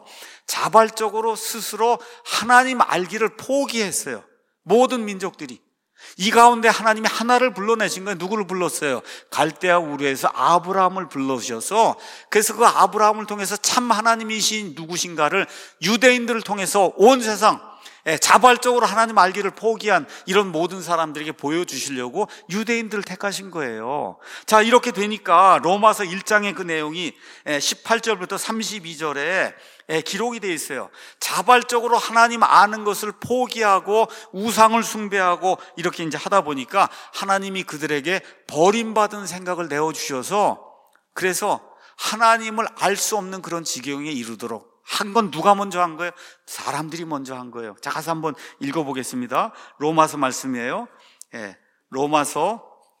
자발적으로 스스로 하나님 알기를 포기했어요. 모든 민족들이. 이 가운데 하나님이 하나를 불러내신 거예요. 누구를 불렀어요? 갈대아 우르에서 아브라함을 불러주셔서, 그래서 그 아브라함을 통해서 참 하나님이신 누구신가를 유대인들을 통해서 온 세상 자발적으로 하나님 알기를 포기한 이런 모든 사람들에게 보여주시려고 유대인들을 택하신 거예요. 자, 이렇게 되니까 로마서 일 장의 그 내용이 십팔 절부터 삼십이 절에 기록이 되어 있어요. 자발적으로 하나님 아는 것을 포기하고 우상을 숭배하고 이렇게 이제 하다 보니까 하나님이 그들에게 버림받은 생각을 내어주셔서, 그래서 하나님을 알 수 없는 그런 지경에 이르도록 한 건 누가 먼저 한 거예요? 사람들이 먼저 한 거예요. 자, 가서 한번 읽어보겠습니다. 로마서 말씀이에요. 예, 로마서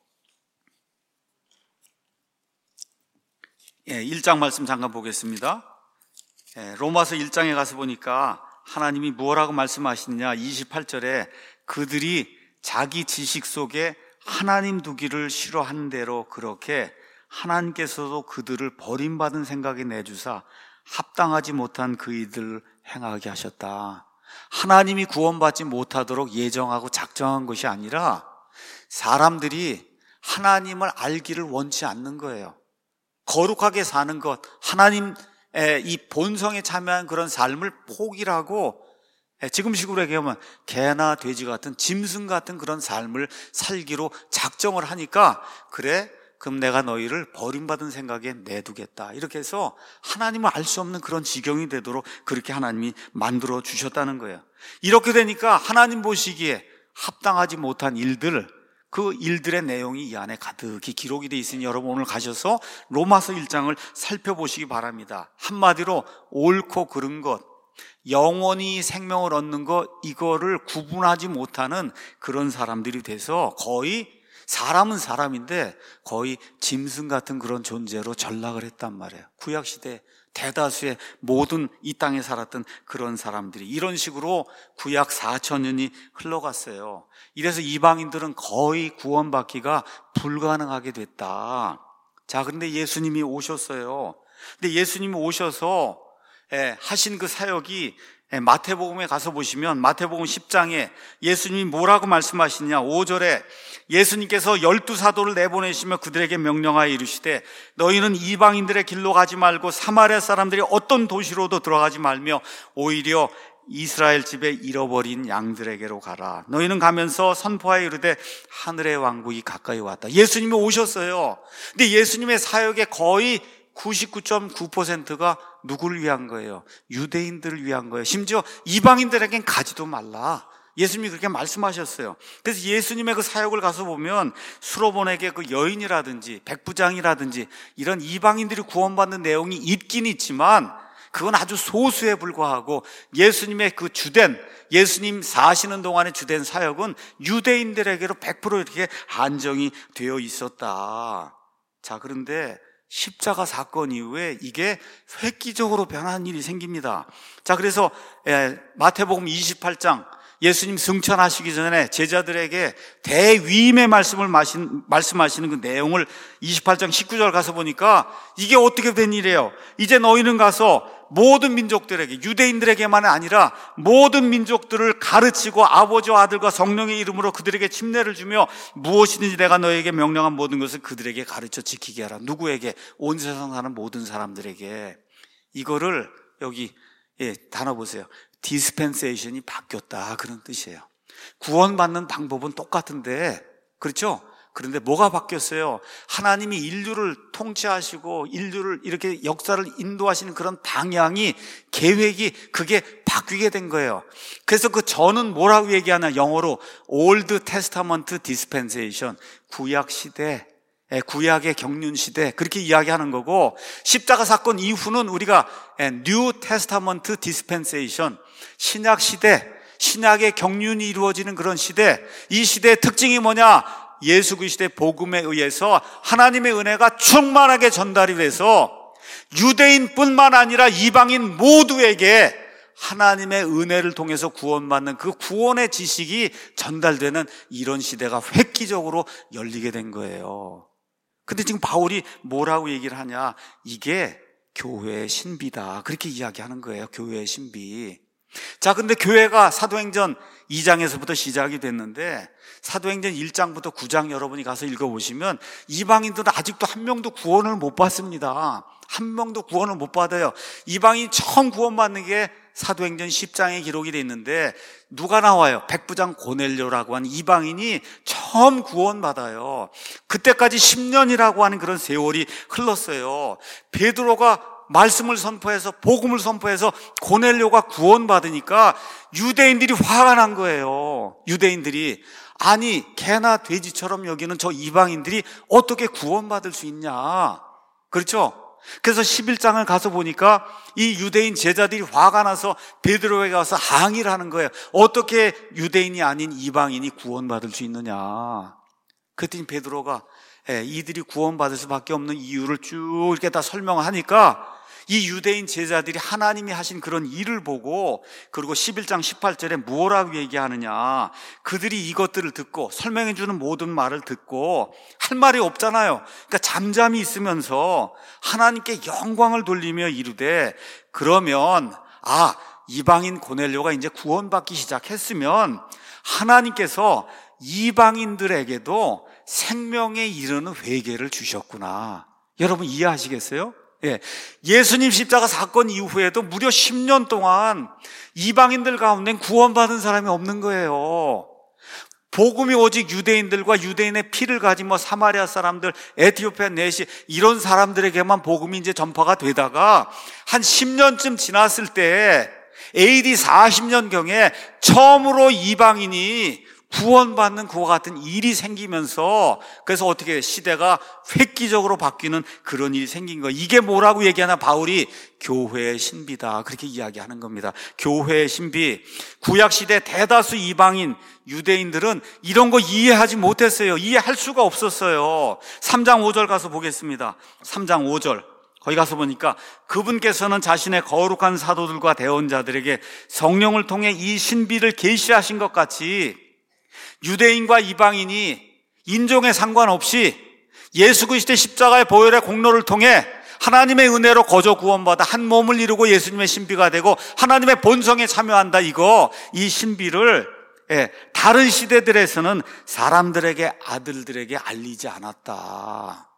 예, 일 장 말씀 잠깐 보겠습니다. 예, 로마서 일 장에 가서 보니까 하나님이 뭐라고 말씀하시느냐, 이십팔 절에 그들이 자기 지식 속에 하나님 두기를 싫어한 대로 그렇게 하나님께서도 그들을 버림받은 생각에 내주사 합당하지 못한 그 일들을 행하게 하셨다. 하나님이 구원받지 못하도록 예정하고 작정한 것이 아니라 사람들이 하나님을 알기를 원치 않는 거예요. 거룩하게 사는 것, 하나님의 이 본성에 참여한 그런 삶을 포기하고 지금식으로 얘기하면 개나 돼지 같은 짐승 같은 그런 삶을 살기로 작정을 하니까, 그래 그럼 내가 너희를 버림받은 생각에 내두겠다. 이렇게 해서 하나님을 알 수 없는 그런 지경이 되도록 그렇게 하나님이 만들어 주셨다는 거예요. 이렇게 되니까 하나님 보시기에 합당하지 못한 일들, 그 일들의 내용이 이 안에 가득히 기록이 되어 있으니 여러분 오늘 가셔서 로마서 일 장을 살펴보시기 바랍니다. 한마디로 옳고 그른 것, 영원히 생명을 얻는 것, 이거를 구분하지 못하는 그런 사람들이 돼서 거의, 사람은 사람인데 거의 짐승 같은 그런 존재로 전락을 했단 말이에요. 구약시대 대다수의 모든 이 땅에 살았던 그런 사람들이 이런 식으로 구약 사천 년이 흘러갔어요. 이래서 이방인들은 거의 구원받기가 불가능하게 됐다. 자, 그런데 예수님이 오셨어요. 근데 예수님이 오셔서 예, 하신 그 사역이, 예, 마태복음에 가서 보시면 마태복음 십 장에 예수님이 뭐라고 말씀하시냐, 오 절에 예수님께서 열두 사도를 내보내시며 그들에게 명령하여 이르시되 너희는 이방인들의 길로 가지 말고 사마리아 사람들이 어떤 도시로도 들어가지 말며 오히려 이스라엘 집에 잃어버린 양들에게로 가라. 너희는 가면서 선포하여 이르되 하늘의 왕국이 가까이 왔다. 예수님이 오셨어요. 근데 예수님의 사역의 거의 구십구 점 구 퍼센트가 누구를 위한 거예요? 유대인들을 위한 거예요. 심지어 이방인들에겐 가지도 말라. 예수님이 그렇게 말씀하셨어요. 그래서 예수님의 그 사역을 가서 보면 수로본에게 그 여인이라든지 백부장이라든지 이런 이방인들이 구원받는 내용이 있긴 있지만 그건 아주 소수에 불과하고 예수님의 그 주된, 예수님 사시는 동안의 주된 사역은 유대인들에게로 백 퍼센트 이렇게 한정이 되어 있었다. 자, 그런데 십자가 사건 이후에 이게 획기적으로 변한 일이 생깁니다. 자, 그래서 마태복음 이십팔 장 예수님 승천하시기 전에 제자들에게 대위임의 말씀을 마신, 말씀하시는 그 내용을 이십팔 장 십구 절 가서 보니까 이게 어떻게 된 일이에요? 이제 너희는 가서 모든 민족들에게, 유대인들에게만 아니라 모든 민족들을 가르치고 아버지와 아들과 성령의 이름으로 그들에게 침례를 주며 무엇이든지 내가 너에게 명령한 모든 것을 그들에게 가르쳐 지키게 하라. 누구에게? 온 세상 사는 모든 사람들에게. 이거를 여기, 예, 단어 보세요. 디스펜세이션이 바뀌었다, 그런 뜻이에요. 구원받는 방법은 똑같은데, 그렇죠? 그런데 뭐가 바뀌었어요? 하나님이 인류를 통치하시고 인류를 이렇게 역사를 인도하시는 그런 방향이, 계획이, 그게 바뀌게 된 거예요. 그래서 그 저는 뭐라고 얘기하나, 영어로 Old Testament Dispensation, 구약 시대, 구약의 경륜 시대, 그렇게 이야기하는 거고, 십자가 사건 이후는 우리가 New Testament Dispensation, 신약 시대, 신약의 경륜이 이루어지는 그런 시대. 이 시대의 특징이 뭐냐? 예수 그리스도의 복음에 의해서 하나님의 은혜가 충만하게 전달이 돼서 유대인뿐만 아니라 이방인 모두에게 하나님의 은혜를 통해서 구원받는 그 구원의 지식이 전달되는 이런 시대가 획기적으로 열리게 된 거예요. 근데 지금 바울이 뭐라고 얘기를 하냐? 이게 교회의 신비다, 그렇게 이야기하는 거예요. 교회의 신비. 자, 근데 교회가 사도행전 이 장에서부터 시작이 됐는데 사도행전 일 장부터 구 장 여러분이 가서 읽어보시면 이방인들은 아직도 한 명도 구원을 못 받습니다. 한 명도 구원을 못 받아요. 이방인이 처음 구원받는 게 사도행전 십 장에 기록이 돼 있는데 누가 나와요? 백부장 고넬료라고 하는 이방인이 처음 구원받아요. 그때까지 십 년이라고 하는 그런 세월이 흘렀어요. 베드로가 말씀을 선포해서, 복음을 선포해서 고넬료가 구원받으니까 유대인들이 화가 난 거예요. 유대인들이, 아니 개나 돼지처럼 여기는 저 이방인들이 어떻게 구원받을 수 있냐, 그렇죠? 그래서 십일 장을 가서 보니까 이 유대인 제자들이 화가 나서 베드로에게 가서 항의를 하는 거예요. 어떻게 유대인이 아닌 이방인이 구원받을 수 있느냐. 그랬더니 베드로가 이들이 구원받을 수밖에 없는 이유를 쭉 이렇게 다 설명하니까 이 유대인 제자들이 하나님이 하신 그런 일을 보고, 그리고 십일 장 십팔 절에 뭐라고 얘기하느냐, 그들이 이것들을 듣고, 설명해 주는 모든 말을 듣고 할 말이 없잖아요. 그러니까 잠잠히 있으면서 하나님께 영광을 돌리며 이르되, 그러면 아, 이방인 고넬료가 이제 구원받기 시작했으면 하나님께서 이방인들에게도 생명에 이르는 회개를 주셨구나. 여러분 이해하시겠어요? 예. 예수님 십자가 사건 이후에도 무려 십 년 동안 이방인들 가운데 구원받은 사람이 없는 거예요. 복음이 오직 유대인들과 유대인의 피를 가진 뭐 사마리아 사람들, 에티오피아 내시 이런 사람들에게만 복음이 이제 전파가 되다가 한 십 년쯤 지났을 때 에이디 사십 년경에 처음으로 이방인이 구원받는 그와 같은 일이 생기면서, 그래서 어떻게 시대가 획기적으로 바뀌는 그런 일이 생긴 거예요. 이게 뭐라고 얘기하나 바울이 교회의 신비다, 그렇게 이야기하는 겁니다. 교회의 신비. 구약시대 대다수 이방인 유대인들은 이런 거 이해하지 못했어요. 이해할 수가 없었어요. 삼 장 오 절 가서 보겠습니다. 삼 장 오 절 거기 가서 보니까 그분께서는 자신의 거룩한 사도들과 대언자들에게 성령을 통해 이 신비를 계시하신 것 같이 유대인과 이방인이 인종에 상관없이 예수 그리스도의 십자가의 보혈의 공로를 통해 하나님의 은혜로 거저 구원받아 한 몸을 이루고 예수님의 신비가 되고 하나님의 본성에 참여한다. 이거 이 신비를 예, 다른 시대들에서는 사람들에게, 아들들에게 알리지 않았다.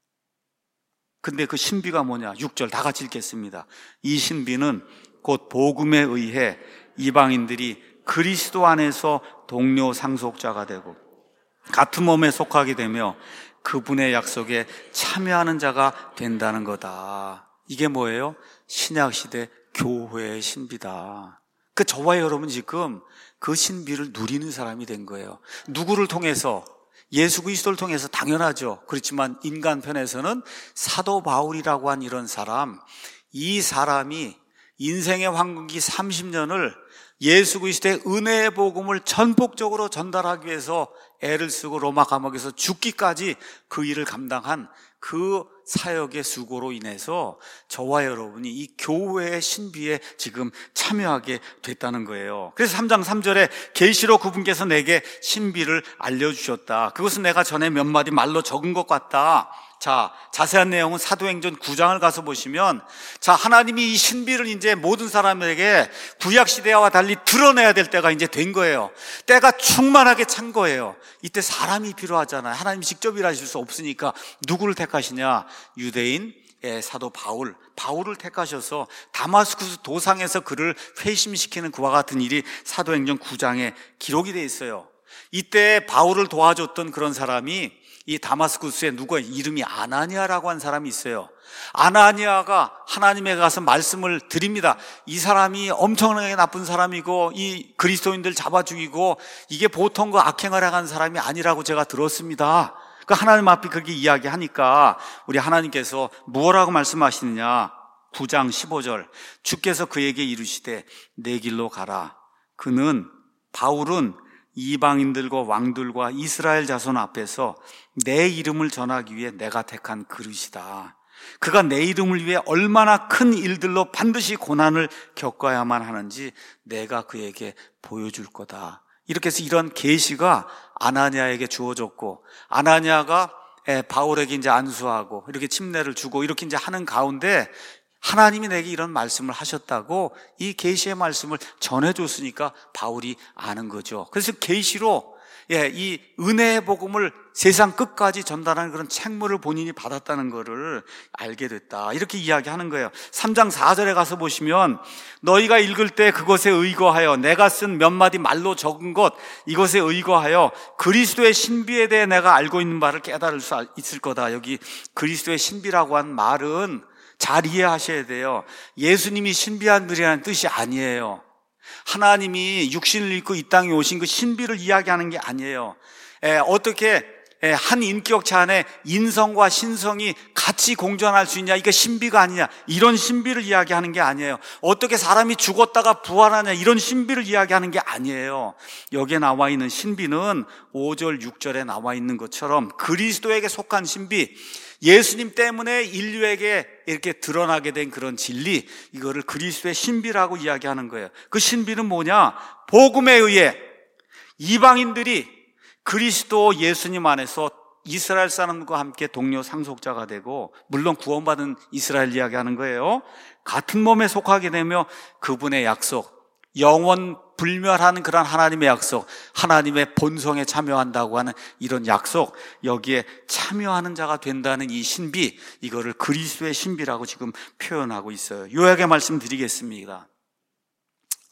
근데 그 신비가 뭐냐? 육 절 다 같이 읽겠습니다. 이 신비는 곧 복음에 의해 이방인들이 그리스도 안에서 동료 상속자가 되고 같은 몸에 속하게 되며 그분의 약속에 참여하는 자가 된다는 거다. 이게 뭐예요? 신약시대 교회의 신비다. 그 저와 여러분 지금 그 신비를 누리는 사람이 된 거예요. 누구를 통해서? 예수 그리스도를 통해서 당연하죠. 그렇지만 인간 편에서는 사도 바울이라고 한 이런 사람, 이 사람이 인생의 황금기 삼십 년을 예수 그리스도의 은혜의 복음을 전폭적으로 전달하기 위해서 애를 쓰고 로마 감옥에서 죽기까지 그 일을 감당한 그 사역의 수고로 인해서 저와 여러분이 이 교회의 신비에 지금 참여하게 됐다는 거예요. 그래서 삼 장 삼 절에 계시로 그분께서 내게 신비를 알려주셨다. 그것은 내가 전에 몇 마디 말로 적은 것 같다. 자, 자세한 내용은 사도행전 구 장을 가서 보시면, 자, 하나님이 이 신비를 이제 모든 사람에게 구약시대와 달리 드러내야 될 때가 이제 된 거예요. 때가 충만하게 찬 거예요. 이때 사람이 필요하잖아요. 하나님 직접 일하실 수 없으니까 누구를 택하시냐? 유대인 사도 바울, 바울을 택하셔서 다마스쿠스 도상에서 그를 회심시키는 그와 같은 일이 사도행전 구 장에 기록이 돼 있어요. 이때 바울을 도와줬던 그런 사람이 이 다마스쿠스에 누가 이름이 아나니아라고 한 사람이 있어요. 아나니아가 하나님에 가서 말씀을 드립니다. 이 사람이 엄청나게 나쁜 사람이고 이 그리스도인들 잡아 죽이고 이게 보통 그 악행을 행한 사람이 아니라고 제가 들었습니다. 그 하나님 앞에 그렇게 이야기하니까 우리 하나님께서 무엇라고 말씀하시느냐? 구 장 십오 절 주께서 그에게 이르시되 내 길로 가라. 그는 바울은 이방인들과 왕들과 이스라엘 자손 앞에서 내 이름을 전하기 위해 내가 택한 그릇이다. 그가 내 이름을 위해 얼마나 큰 일들로 반드시 고난을 겪어야만 하는지 내가 그에게 보여줄 거다. 이렇게 해서 이런 계시가 아나니아에게 주어졌고, 아나니아가 바울에게 이제 안수하고 이렇게 침례를 주고 이렇게 이제 하는 가운데 하나님이 내게 이런 말씀을 하셨다고 이 계시의 말씀을 전해줬으니까 바울이 아는 거죠. 그래서 계시로 예, 이 은혜의 복음을 세상 끝까지 전달하는 그런 책무를 본인이 받았다는 것을 알게 됐다. 이렇게 이야기하는 거예요. 삼 장 사 절에 가서 보시면 너희가 읽을 때 그것에 의거하여 내가 쓴 몇 마디 말로 적은 것 이것에 의거하여 그리스도의 신비에 대해 내가 알고 있는 바를 깨달을 수 있을 거다. 여기 그리스도의 신비라고 한 말은 잘 이해하셔야 돼요. 예수님이 신비한 분이라는 뜻이 아니에요. 하나님이 육신을 입고 이 땅에 오신 그 신비를 이야기하는 게 아니에요. 에, 어떻게 에, 한 인격체 안에 인성과 신성이 같이 공존할 수 있냐? 이게 신비가 아니냐? 이런 신비를 이야기하는 게 아니에요. 어떻게 사람이 죽었다가 부활하냐? 이런 신비를 이야기하는 게 아니에요. 여기에 나와 있는 신비는 오 절, 육 절에 나와 있는 것처럼 그리스도에게 속한 신비, 예수님 때문에 인류에게 이렇게 드러나게 된 그런 진리, 이거를 그리스도의 신비라고 이야기하는 거예요. 그 신비는 뭐냐? 복음에 의해 이방인들이 그리스도 예수님 안에서 이스라엘 사람과 함께 동료 상속자가 되고, 물론 구원받은 이스라엘 이야기하는 거예요. 같은 몸에 속하게 되며 그분의 약속, 영원 불멸하는 그런 하나님의 약속, 하나님의 본성에 참여한다고 하는 이런 약속, 여기에 참여하는 자가 된다는 이 신비, 이거를 그리스도의 신비라고 지금 표현하고 있어요. 요약의 말씀 드리겠습니다. 자,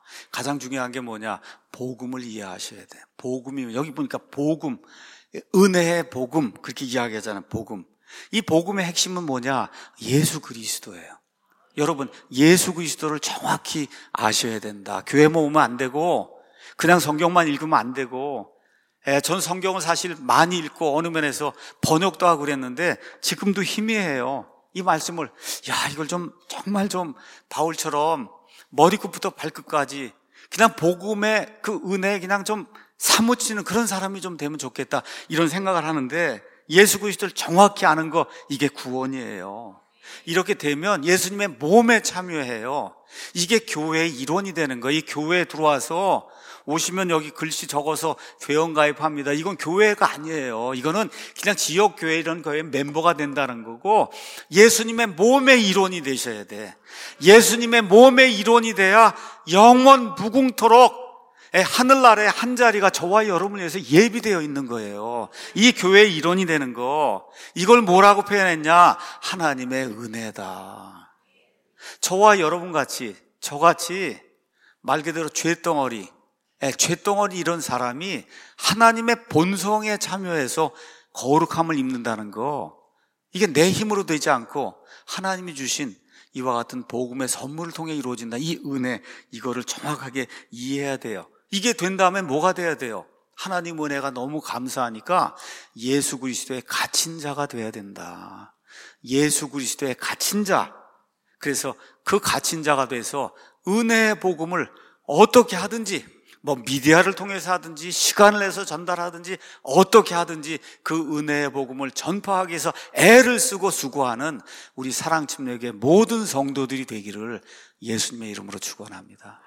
가장 중요한 게 뭐냐? 복음을 이해하셔야 돼. 복음이, 여기 보니까 복음, 은혜의 복음, 그렇게 이야기하잖아요. 복음. 이 복음의 핵심은 뭐냐? 예수 그리스도예요. 여러분, 예수 그리스도를 정확히 아셔야 된다. 교회 모으면 안 되고, 그냥 성경만 읽으면 안 되고, 예, 전 성경을 사실 많이 읽고 어느 면에서 번역도 하고 그랬는데 지금도 희미해요. 이 말씀을, 야, 이걸 좀 정말 좀 바울처럼 머리끝부터 발끝까지 그냥 복음의 그 은혜에 그냥 좀 사무치는 그런 사람이 좀 되면 좋겠다, 이런 생각을 하는데, 예수 그리스도를 정확히 아는 거, 이게 구원이에요. 이렇게 되면 예수님의 몸에 참여해요. 이게 교회의 일원이 되는 거예요. 이 교회에 들어와서 오시면 여기 글씨 적어서 회원 가입합니다, 이건 교회가 아니에요. 이거는 그냥 지역교회 이런 교회 멤버가 된다는 거고, 예수님의 몸의 일원이 되셔야 돼. 예수님의 몸의 일원이 돼야 영원 무궁토록 하늘나라의 한 자리가 저와 여러분을 위해서 예비되어 있는 거예요. 이 교회의 일원이 되는 거, 이걸 뭐라고 표현했냐? 하나님의 은혜다. 저와 여러분같이, 저같이 말 그대로 죄덩어리, 죄덩어리 이런 사람이 하나님의 본성에 참여해서 거룩함을 입는다는 거, 이게 내 힘으로 되지 않고 하나님이 주신 이와 같은 복음의 선물을 통해 이루어진다. 이 은혜, 이거를 정확하게 이해해야 돼요. 이게 된다면 뭐가 돼야 돼요? 하나님 은혜가 너무 감사하니까 예수 그리스도의 갇힌 자가 돼야 된다. 예수 그리스도의 갇힌 자. 그래서 그 갇힌 자가 돼서 은혜의 복음을 어떻게 하든지, 뭐 미디어를 통해서 하든지 시간을 내서 전달하든지 어떻게 하든지 그 은혜의 복음을 전파하기 위해서 애를 쓰고 수고하는 우리 사랑침례교회 모든 성도들이 되기를 예수님의 이름으로 축원합니다.